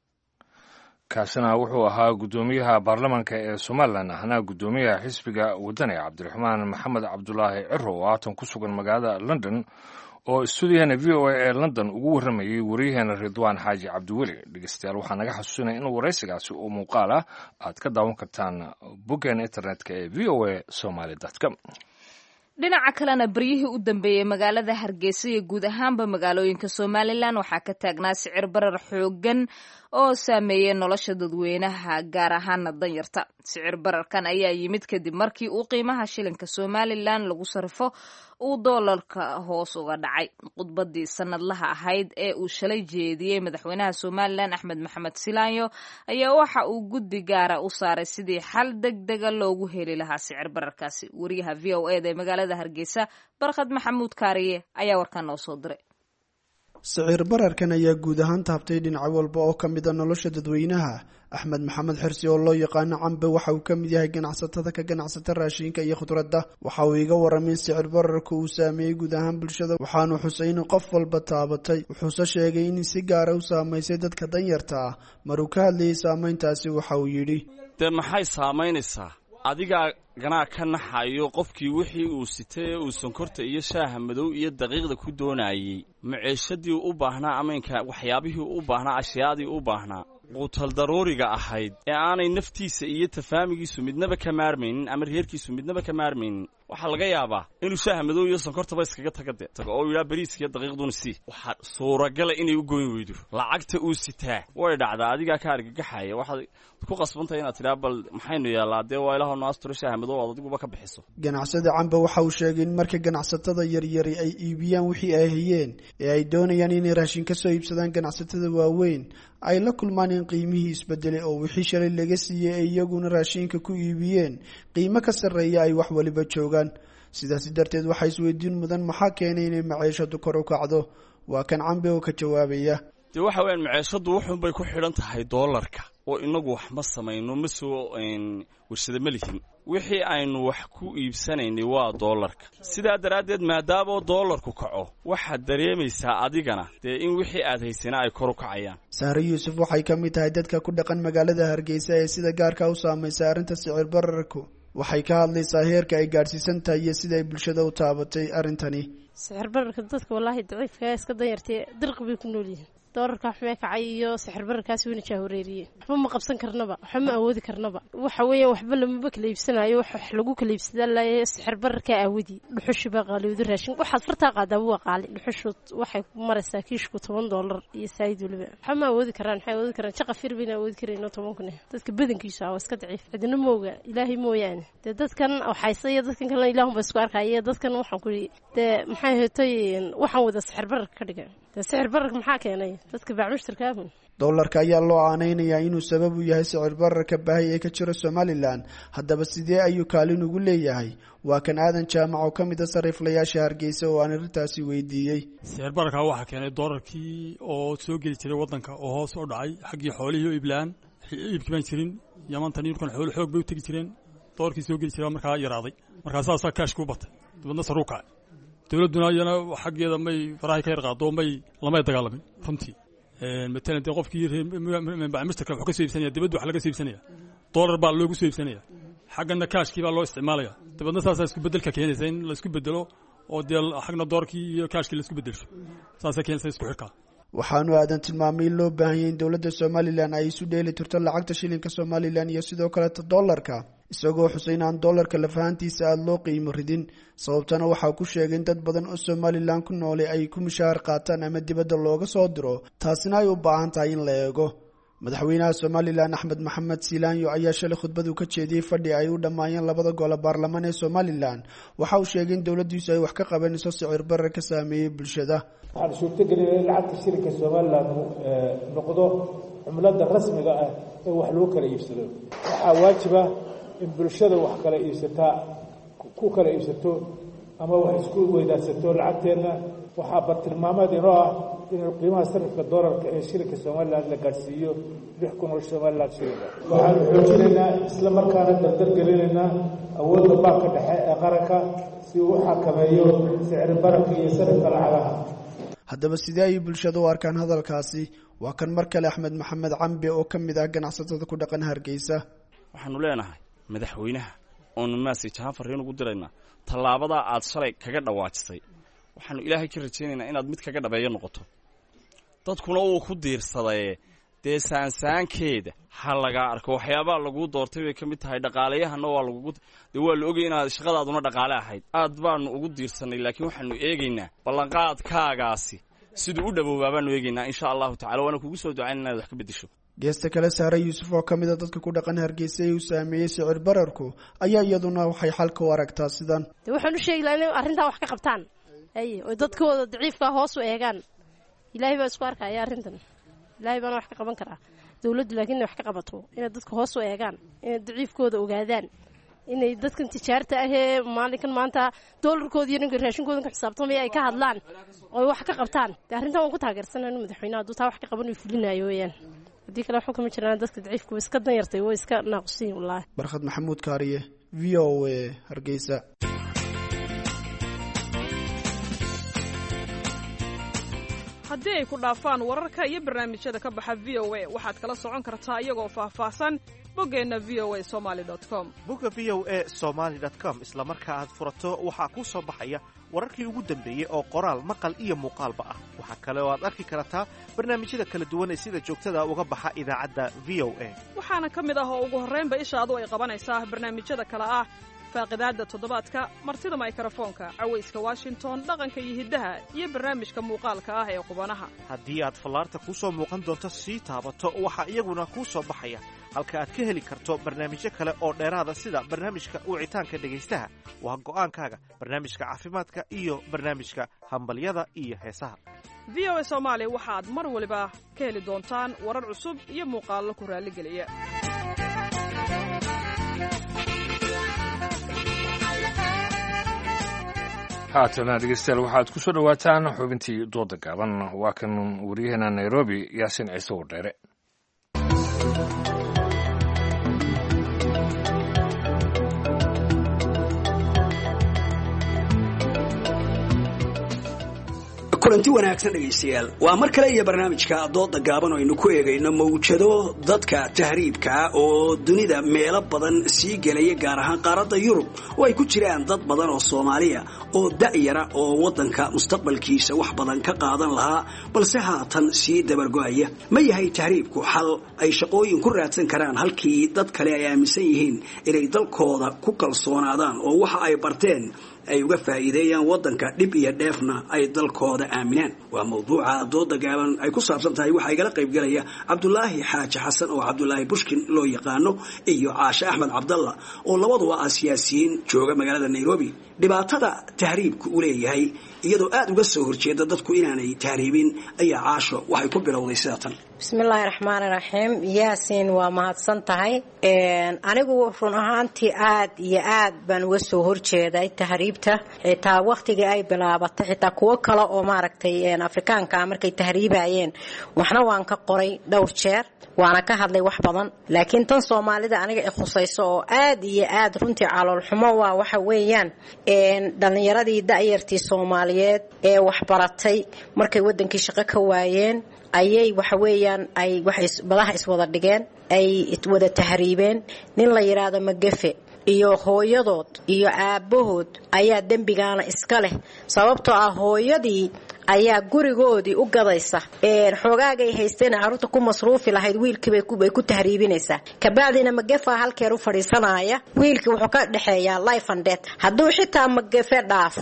kaasina wuxuu ahaa guddoomiyaha baarlamaanka ee Somaliland, ahna guddoomiyaha xisbiga wadani Cabdiraxmaan Maxamed Cabdulaahi Ciro oo haatan ku sugan magaalada London, oo stuudiyaheena VOA ee London ugu warramayay wariyaheena Ridwaan Xaaji Cabdiweli. dhegeystayaal waxaa naga xasuusinaya in waraysigaasi oo muuqaal ah aad ka daawan kartaan boggeena internetka ee voasomali.com.
dhinaca kalena baryihii u dambeeyey magaalada Hargeysa iyo guud ahaanba magaalooyinka Somaliland waxaa ka taagnaa sicir barar xoogan oo saameeyay nolosha dadweynaha gaar ahaan danyarta. sicir bararkan ayaa yimid kadib markii uu qiimaha shilinka Somaliland lagu sarrifo uu doolarka hoos uga dhacay. khudbadii sanadlaha ahayd ee uu shalay jeediyey madaxweynaha Somaliland Axmed Maxamed Silaanyo ayaa waxa uu guddi gaara u saaray sidii xal degdega loogu heli lahaa sicir bararkaasi. wariyaha VOA ee magaalada Hargeysa Barkad Maxamuud Kaariye ayaa warkan noo soo diray.
sicir bararkan ayaa guud ahaan taabtay dhinac walba oo ka mid a nolosha dadweynaha. axmed maxamed xirsi oo loo yaqaano Cambe waxa uu ka mid yahay ganacsatada ka ganacsata raashinka iyo khudradda. waxa uu iga warramay sicir bararka uu saameeyey guud ahaan bulshada, waxaanu xusay in qof walba taabatay. wuxuuse sheegay in si gaara u saamaysay dadka danyarta ah. maruu ka hadlayay saameyntaasi waxa uu yidhi,
dee maxay saamaynaysaa? adigaa ganaa ka naxayo qofkii wixii uu sitay ee uu sonkorta iyo shaaha madow iyo daqiiqda ku doonayey, maciishadii u baahnaa amaynka waxyaabihii u baahnaa, ashyaadii u baahnaa, quutal daruuriga ahayd ee aanay naftiisa iyo tafaamigiisu midnaba ka maarmaynin ama reerkiisu midnaba ka maarmaynin. waxaa laga yaabaa inuu shaaha madow iyo sonkortaba iskaga tago oo yidhaa bariiskiiyo daqiiqduna sii. waxaa suuragala inay u goyn weydo. lacagta uu sitaa way dhacdaa, adigaa ka argagaxaya. waxaad ku qasbantahay inaad tidhaa bal maxaynu yaallaa, dee waa ilaahoo noo asturo shaaha madow aad adiguba ka bixiso.
ganacsada Cambe waxa uu sheegay in marka ganacsatada yaryari ay iibiyaan wixii ay hayeen ee ay doonayaan inay raashin ka soo iibsadaan ganacsatada waaweyn, ay la kulmaan in qiimihii isbedelay oo wixii shalay laga siiyey ay iyaguna raashinka ku iibiyeen qiimo ka sarreeya ay wax waliba joogaan. sidaasi darteed waxaa isweydiin mudan maxaa keenay inay maciishadu kor u kacdo. waa kan Cambe oo ka jawaabaya,
dee waxa weyaan maciishadu wuxuunbay ku xidhan tahay doolarka, oo inagu wax ma samayno, ma soo warshada ma lihin. wixii aynu wax ku iibsanaynay waa doolarka. sidaa daraaddeed maadaama doolarku kaco, waxaad dareemaysaa adigana dee in wixii aad haysana ay kor u kacayaan.
Sahre Yuusuf waxay ka mid tahay dadka ku dhaqan magaalada Hargeysa ee sida gaarka u saameysay arrinta sicir bararku. waxay ka hadlaysaa heerka ay gaadhsiisan tahay iyo sida ay bulshada u taabatay arrintani.
sicir bararka dadka wallaahi daciifka iska danyartay dirqi bay ku nool yihiin. doolarka xumee kacay iyo sicir bararkaasi wayna jaawareeriyeen. waxba ma qabsan karnaba, waxba ma awoodi karnaba. waxa weeye waxba lamaba kala iibsanayo, wax lagu kala iibsadaa laayay sicir bararka awoodi. dhuxushi baa qaaliyooda raashin waxaad fartaa qaadaa waa qaali. dhuxushu waxay maraysaa kiishku $10 iyo saayid waliba. waxba ma awoodi karaan, waxay awoodi karaan shaqa fir bayna awoodi karayno 10 kun. dadka badankiisa waa iska daciif, cidina mooga ilaahay mooyaane. dee dadkan waxaysa iyo dadkan kale ilaahun baa isku arkaya. dadkan waxaan ku yidhi dee maxay heetay waxaan wada sicir bararka ka dhigay. dee sicir bararka maxaa keenay? dadka baamushtarkaahun.
doolarka ayaa loo aanaynayaa inuu sabab u yahay sicir bararka baahi ee ka jira Somaliland. haddaba sidee ayuu kaalin ugu leeyahay? waa kan Aadan Jaamac oo ka mid ah sariflayaasha Hargeysa oo aan arrintaasi weydiiyey.
sicir bararka waxaa keenay doolarkii oo soo geli jiray waddanka oo hoos u dhacay, xaggii xoolihii oo iiblaan iibkii baan jirin. yamantan yurkan xoolo xoog bay u tegi jireen, doolarkii soo geli jiray markaa yaraaday. markaa saasaa kaash ku batay, dibadna saruu kacay. dowladduna iyana xaggeeda may farahay ka yar qaado, lamay dagaalamin runtii. matalan dee qofkii bacmistarka wuxuu ka soo iibsanaya dibadda wax laga soo iibsanaya dollar baa loogu soo iibsanaya xaggana kaashkii baa loo isticmaalaya dabeedna saasaa isku bedelka keenaysa in la isku bedelo oo dee xagna doorkii iyo kaashkii la isku bedelsho saasaa keenaysa isku xirkaa
waxaanu aadan tilmaamay in loo baahan yahay in dowladda somalilan ay isu dheeli tirto lacagta shilinka somalilan iyo sidoo kaleeta dollarka isagoo xuseyn aan dollarka lafahantiisa aada loo qiimo ridin sababtana waxaa ku sheegay in dad badan oo somalilan ku noolay ay ku mushaahar qaataan ama dibadda looga soo diro taasina ay u baahan tahay in la eego madaxweynaha somalilan axmed maxamed siilaanyo ayaa shalay khudbadu ka jeediyey fadhi ay u dhammaayeen labada gole baarlamaan ee somalilan waxa uu sheegay in dowladdiisu ay wax ka qabanayso sicir barar ka saameeyey bulshada
waxaan suurtagelinay in lacagta shilinka somalilan noqdo cumlada rasmiga ah ee wax lagu kala iibsado waxaa waajiba in bulshada wax kala iibsataa ku kala iibsato ama wax isku weydaarsato lacagteenna waxaa bartilmaameed inoo ah inuu qiimaha sarifka doolarka ee shilinka somalilan la gaadhsiiyo 6,000 oo somalilan shilinka waxaanu xoojinaynaa isla markaana dardar gelinaynaa awoodda baanka dhexe ee qaranka si uu u xakameeyo sicir bararka iyo sarifka lacagaha
haddaba sidee ay bulshada u arkaan hadalkaasi waa kan mar kale axmed maxamed cambe oo ka mid ah ganacsatada ku dhaqan hargeysa
waxaanu leenahay madaxweynaha oonu message ahaan fariin ugu diraynaa tallaabadaa aad shalay kaga dhawaajisay waxaanu ilaahay ka rajaynaynaa inaad mid kaga dhabeeyo noqoto dadkuna uu ku diirsadee dee saansaankeeda ha lagaa arko waxyaabaa laguu doortay bay ka mid tahay dhaqaaleyahana waa lagugu dee waa la ogay inaad shaqadaaduna dhaqaale ahayd aad baanu ugu diirsanay laakiin waxaanu eegaynaa ballanqaadkaagaasi siduu u dhawoobaa baanu eegaynaa insha allahu tacala waana kugu soo ducayn inaad wax ka beddesho
geesta kale saare yuusuf oo ka mid a dadka ku dhaqan hargeysa ee uu saameeyey sicir bararku ayaa iyaduna waxay xalka u aragtaa sidan
de waxaan u sheegi lahaa inay arrintaa wax ka qabtaan oo dadkooda daciifka hoos u eegaan ilaahay baa isku arkaya arrintan ilaahay baana wax ka qaban karaa dowladdu laakiin inay wax ka qabato inay dadka hoos u eegaan inay daciifkooda ogaadaan inay dadkan tijaarta ahee maalinkan maanta doolarkooda iyo ninka raashinkooda ka xisaabtamaya ay ka hadlaan oo wax ka qabtaan de arrintan waan ku taageersanayno madaxweynaha hadduu taa wax ka qaban uu fulinayo weeyaan haddii kale waxuu kama jiraan dadka daciifka way iska danyartay way iska naaqusiin wallaahi
barkhad maxamuud kaariye v o a hargeysa
haddii ay ku dhaafaan wararka iyo barnaamijyada ka baxa v o a waxaad kala socon kartaa iyagoo faahfaahsan boggeenna v o a somaali.com
bogga v o a somaali.com isla marka aad furato waxaa kuu soo baxaya wararkii ugu dambeeyey oo qoraal maqal iyo muuqaalba ah waxaa kale oo aad arki kartaa barnaamijyada kala duwan ee sida joogtada uga baxa idaacadda v o a
waxaana ka mid ah oo ugu horraynba ishaadu ay qabanaysaa barnaamijyada kale ah faaqidaadda toddobaadka martida mikrofoonka cawayska washington dhaqanka iyo hiddaha iyo barnaamijka muuqaalka ah ee qubanaha
haddii aad fallaarta kuu soo muuqan doonto sii taabato waxaa iyaguna kuu soo baxaya halka aad ka heli karto barnaamijyo kale oo dheeraada sida barnaamijka wicitaanka dhegaystaha waa go'aankaaga barnaamijka caafimaadka iyo barnaamijka hambalyada iyo heesaha
v o a soomaali waxaad mar waliba ka heli doontaan warar cusub iyo muuqaallo ku raalligeliya
haatana dhegeystayaal waxaad ku soo dhowaataan xubintii dooda gaaban waa kan waryaheena nairobi yaasin ciise wardheere
kulanti wanaagsan dhegaystayaal waa mar kale iyo barnaamijka dooda gaaban oo aynu ku eegayno mawjado dadka tahriibka oo dunida meelo badan sii gelaya gaar ahaan qaaradda yurub oo ay ku jiraan dad badan oo soomaaliya oo da'yara oo waddanka mustaqbalkiisa wax badan ka qaadan lahaa balse haatan sii dabargo'aya ma yahay tahriibku xal ay shaqooyin ku raadsan karaan halkii dad kale ay aaminsan yihiin inay dalkooda ku kalsoonaadaan oo waxa ay barteen ay uga faa'iideeyaan waddanka dhib iyo dheefna ay dalkooda aaminaan waa mawduuca dooda gaaban ay ku saabsan tahay waxaa igala qayb galaya cabdulaahi xaaji xasan oo cabdulaahi bushkin loo yaqaano iyo caashe axmed cabdalla oo labaduba ah siyaasiyiin jooga magaalada nairobi dhibaatada tahriibku u leeyahay iyadoo aad uga soo horjeeda dadku inaanay tahriibin ayaa caasho waxay ku bilowday sida tan
bismillaahi raxmaani raxiim yaasiin waa mahadsan tahay anigu run ahaantii aad iyo aad baan uga soo horjeeday tahriibta xitaa wakhtigii ay bilaabatay xitaa kuwo kale oo maaragtay afrikaanka markay tahriibayeen waxna waan ka qoray dhowr jeer waana ka hadlay wax badan laakiin tan soomaalida aniga i khusayso oo aad iyo aad runtii caloolxumo waa waxa weeyaan dhalinyaradii da'yartii Soomaaliyeed ee wax baratay markay wadankii shaqo ka waayeen ayay waxa weeyaan ay badaha iswada dhigeen ay wada tahriibeen nin la yiraahdo Magafe iyo hooyadood iyo aabahood ayaa dambigaana iska leh sababtoo ah hooyadii ayaa gurigoodii u gadaysa xogaagay haysteen caruurta ku masruufi lahayd wiilkii bay ku tahriibinaysaa kabacdina Magafe halkeer u fadhiisanaya wiilkii wuxuu ka dhaxeeyaa life and death hadduu xitaa Magafe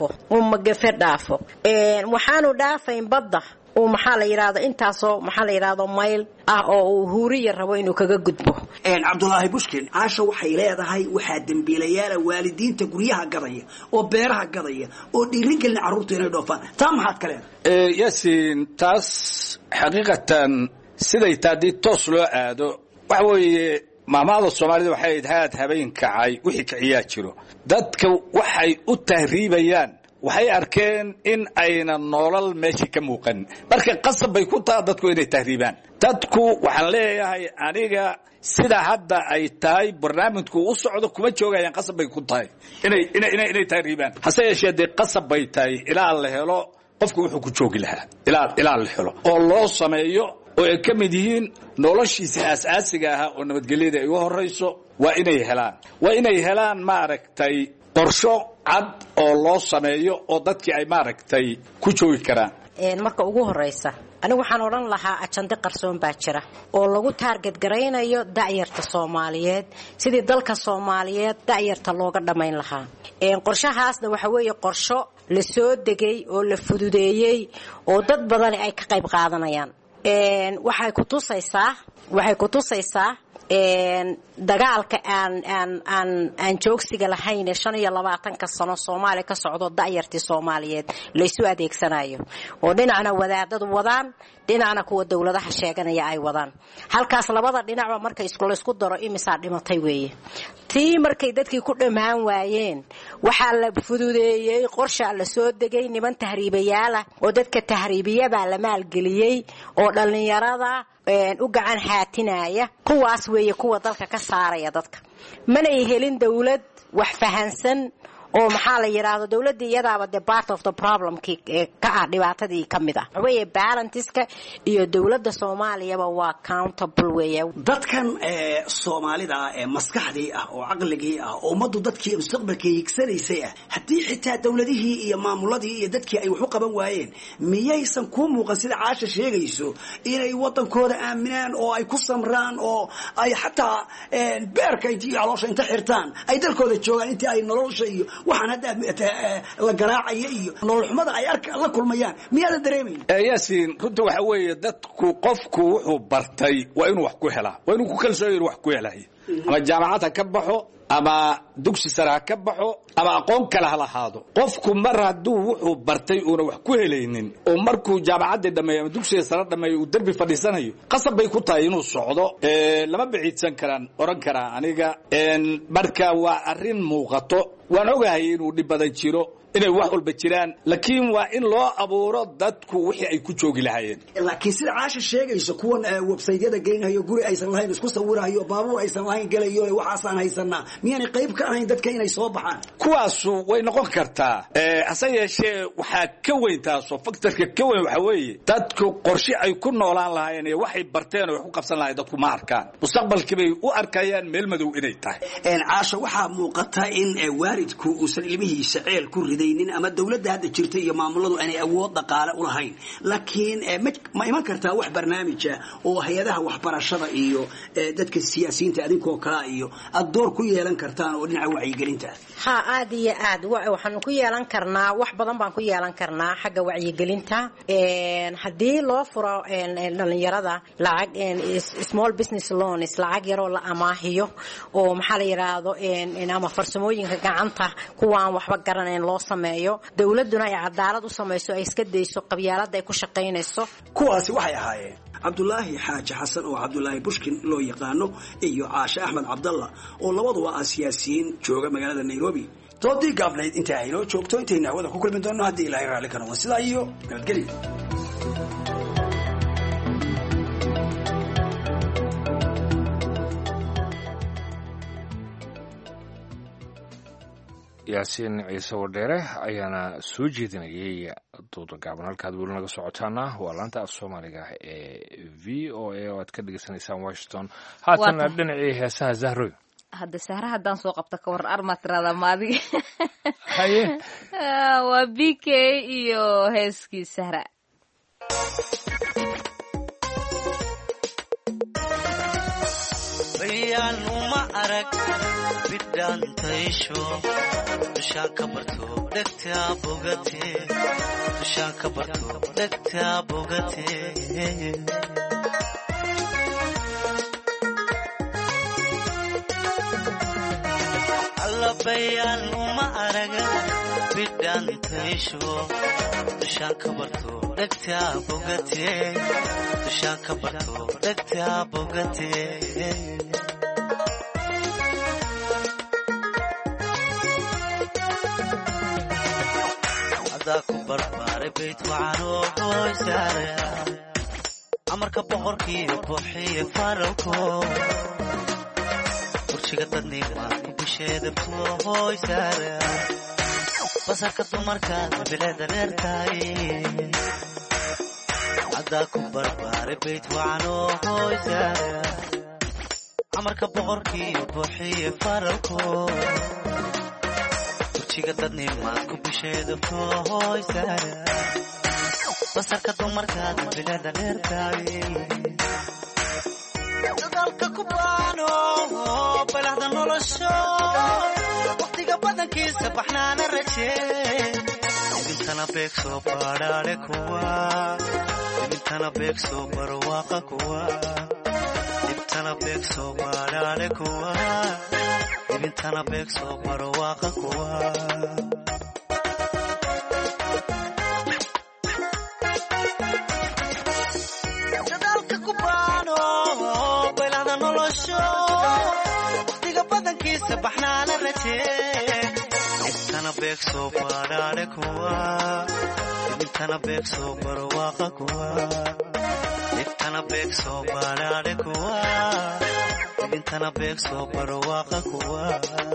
dhaafo waxaanu dhaafayn badda oo maxaa la yiraahdo intaasoo maxaa la yiraahdo mayl ah oo uu huuriye rabo inuu kaga gudbo
Cabdullaahi Bushkin Caasha waxay leedahay waxa dambiilayaal waalidiinta guryaha gadaya oo beeraha gadaya oo dhiirigelin caruurta inay dhoofaan taa maxaad ka leedahay
Yaasiin taas xaqiiqatan siday taadi toos loo aado waxa weeye maamada Soomaalida waxay ahayd habeen kacay wixii kiciyaa jiro dadka waxay u tahriibayaan waxay arkeen in ayna nolol meeshii ka muuqan marka qasab bay ku tahay dadku inay tahriibaan dadku waxaan leeyahay aniga sida hadda ay tahay barnaamijku u socdo kuma joogayaan qasab bay ku tahay inay tahriibaan hase yeeshee qasab bay tahay ilaa la helo qofku wuxuu ku joogi lahaa ilaa la helo oo loo sameeyo oo ay ka mid yihiin noloshiisa asaasiga ah oo nabadgelyada ay u horeyso waa inay helaan maaragtay qorsho cad oo loo sameeyo oo dadkii ay maaragtay ku joogi karaan
marka ugu horeysa anigu waxaan oran lahaa ajande qarsoon baa jira oo lagu target gareynayo da'yarta Soomaaliyeed sidii dalka Soomaaliyeed da'yarta looga dhameyn lahaa qorshahaasna waxa weeye qorsho la soo degay oo la fududeeyay oo dad badan ay ka qayb qaadanayaan waxay ku tusaysaa dagaalka aan joogsiga lahayn 25 sano Soomaaliya ka socdo da'yartii Soomaaliyeed la isu adeegsanayo oo dhinacna wadaadadu wadaan dhinacna kuwa dawladaha sheeganaya ay wadaan halkaas labada dhinacba markay isku daro imisa dhimatay weeye tii markay dadkii ku dhamaan waayeen waxa la fududeeyay qorshe la soo degay niman tahriibayaal ah oo dadka tahriibiyada la maalgeliyay oo dhalinyarada u gacan haatinaya kuwaas weeye kuwa dalka ka saaraya dadka manay helin dawlad wax fahansan oo maxaa la yiraahdo dawladda iyadaaba the part of the problem ka dhibaatadii kamid ah way balantiska iyo dawladda Soomaaliyaba waa accountable way
dadkan Soomaalida maskaxdii ah oo aqligii ah oo umadu dadkii mustaqbalka higsanayay hadii xitaa dawladihii iyo maamuladii iyo dadkii ay wax u qaban waayeen miyaysan ku muuqan sida Caasha sheegayso inay wadankooda aaminaan oo ay ku samraan oo ay xataa beerka intii caloosha inta xirtaan ay dalkooda joogaan intii ay nolosha iyo waxaan hadda la garaacay iyo nolol xumada ay la kulmayaan miyaada dareemin
Yaasiin runta waxa weeye dadku qofku wuxuu bartay waa inuu wax ku helaa waa inuu ku kalsooyo wax ku helaa ama jaamacada ka baxo ama dugsi sare ka baxo ama aqoon kale ha lahaado qofku mar hadduu wuxuu bartay oo wax ku helaynin oo markuu jaamacada dhameeyo ama dugsiga sare dhameeyo uu darbi fadhiisanayo qasab bay ku tahay inuu socdo lama biciidsan karaan oran karaa aniga marka waa arrin muuqato waan ogahay inuu dhib badan jiro inay wax walba jiraan laakiin waa in loo abuuro dadku wixii ay ku joogi lahaayeen
laakiin sida Caasha sheegayso kuwan website-yada gelinayo guri aysan lahayn isku sawirayo baabuur aysan lahayn galayo waxaasaan haysanaa miyaan qayb ka ahayn dadka inay soo baxaan
kuwaas way noqon kartaa asa yeeshee waxaa ka weyn taasoo faktorka ka weyn waxa weeye dadku qorshe ay ku noolaan lahaayeen iyo waxay barteen oo wax ku qabsan lahaayeen dadku ma arkaan mustaqbalkii bay u arkayaan meel madow inay tahay
Caasha waxaa muuqata in waalidku uusan ilmihiisa ceel ku riday ama dawladda hadda jirta iyo maamuladu aanay awood dhaqaale u lahayn laakiin ma iman kartaa wax barnaamij ah oo hay'adaha waxbarashada iyo dadka siyaasiyiinta adinkoo kala iyo aad door ku yeelan kartaan oo dhinaca wacyigelinta
aad iyo aad waxaan ku yeelan karnaa wax badan baan ku yeelan karnaa xagga wacyigelinta hadii loo furo dhalinyarada lacag small business loans lacag yar oo la amaahiyo oo maxaa la yiraahdo ama farsamooyinka gacanta kuwaan waxba garanayn loo dawladuna ay cadaalad u samayso ay iska deyso qabyaalada ay ku shaqeynayso
kuwaasi waxay ahaayeen Cabdullaahi Xaaji Xasan oo Cabdullaahi Bushkin loo yaqaano iyo Caasha Axmed Cabdalla oo labaduba siyaasiyiin jooga magaalada Nairobi toodii gaabnayd inta ay noo joogto intayna wada ku kulmi doono hadii Ilaahay raali ka noqdo sida iyo nabadgelyo
yaasiin ciise wadheere ayaana soo jeedinayay dooda gaaban. halkaad weli naga socotaana waa laanta af soomaaliga ee v o a oo aad ka dhegeysanaysaan washington. haatana dhinacii heesaha zahroy.
hadda sahra haddaan soo qabta ka war armaa tiraada maadiga
haye
waa b k iyo heeskii sahra.
bayaanuma arag bidhaantaysho dushaan ka barto dhegtaa bogate dushaan ka barto dhegtaa bogate alla bayaanuma arag bidhaantaysho dushaan ka barto dhegtaa bogate dushaan ka barto dhegtaa bogate ku barbaare bayt wacanoo hooysaare amarka boqorkiiyo buuxiyo faralko burjiga dadnimaa ku bisheedabto hooysaare basarka dumarkaad bileeda reertaay haddaa ku barbaare bayt wacanoo hooysaare amarka boqorkiiyo buuxiyo faralko dadnimaad ku bisheedabto hooysaare basarka dumarkaad bileeda dheertaay dadaalka ku baano balahda nolosho waqtiga badankiisa baxnaana rajee idintana beeg soo baadhaadhe kuwa idintana beeg soo barwaaqa kuwa idintana beeg soo baadhaadhe kuwa ibintana beeg soo barwaaqa kuwa dadaalka ku baano baylahda nolosho waqtiga badankiisa baxnaana rajee ibintana beeg soo baadhaadhe kuwa ibintana beeg soo barwaaqa kuwa ibintana beeg soo baadhaadhe kuwa ibintana beeg soo barwaaqa kuwa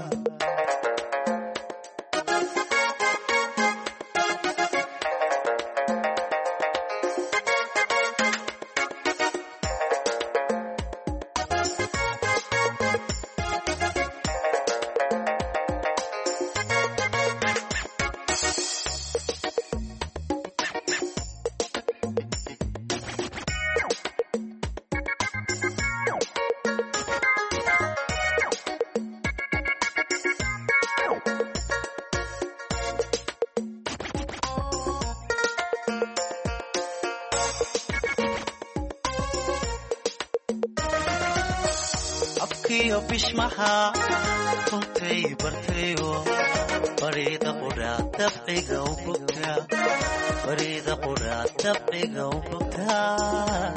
bishmaha runtay bartayo bariida qudhaa dabciga u bogtaa bariida qudhaa dabciga u bogtaa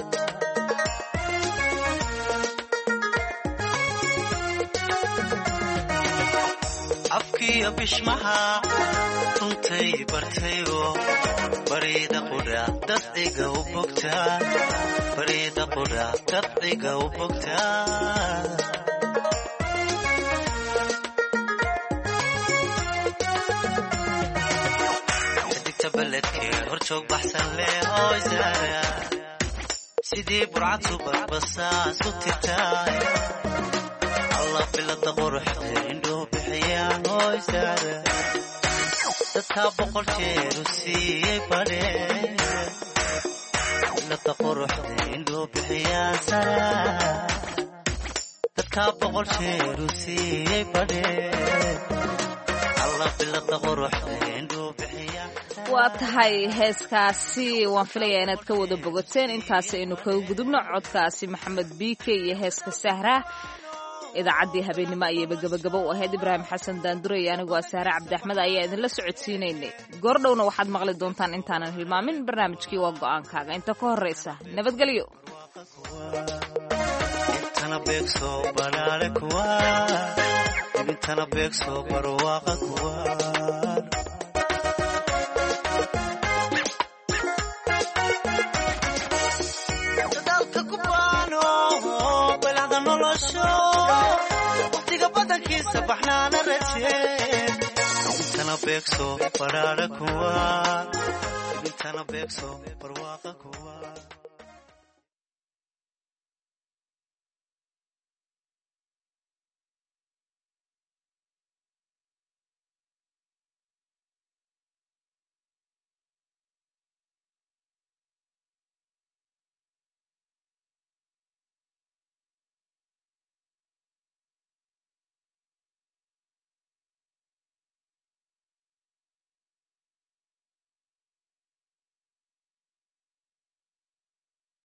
afkiyo bishmaha runtay bartayo bariida qudhaa dabciga u bogtaa bariida qudhaa dabciga u bogtaa baledkee horjoog baxsan leh hooysaare sidii burcad subadbasaas u tirtaay alla bilada quruxda indhuu bixiyaan hooysaare dadkaa boqol jeeru siiyey badhe bilada quruxda indhuu bixiyaan sara dadkaa boqol jeeru siiyey badhe alla bilada quruxda indhuu bixiyaan.
waa tahay heeskaasi waan filayaa inaad ka wada bogateen. intaasi aynu kaga gudubno codkaasi maxamed biike iyo heeska sahra. idaacaddii habeenimo ayayba gabagabo u ahayd. ibraahim xasan daandure iyo anigu waa sahre cabdi axmed ayaa idinla socodsiinaynay. goordhowna waxaad maqli doontaan intaanan hilmaamin barnaamijkii waa go'aankaaga. inta ka horraysa nabadgelyo.
waqtiga badankiisa baxnaana rajee beegso badhaadha kuwa intana beegso barwaaqa kuwa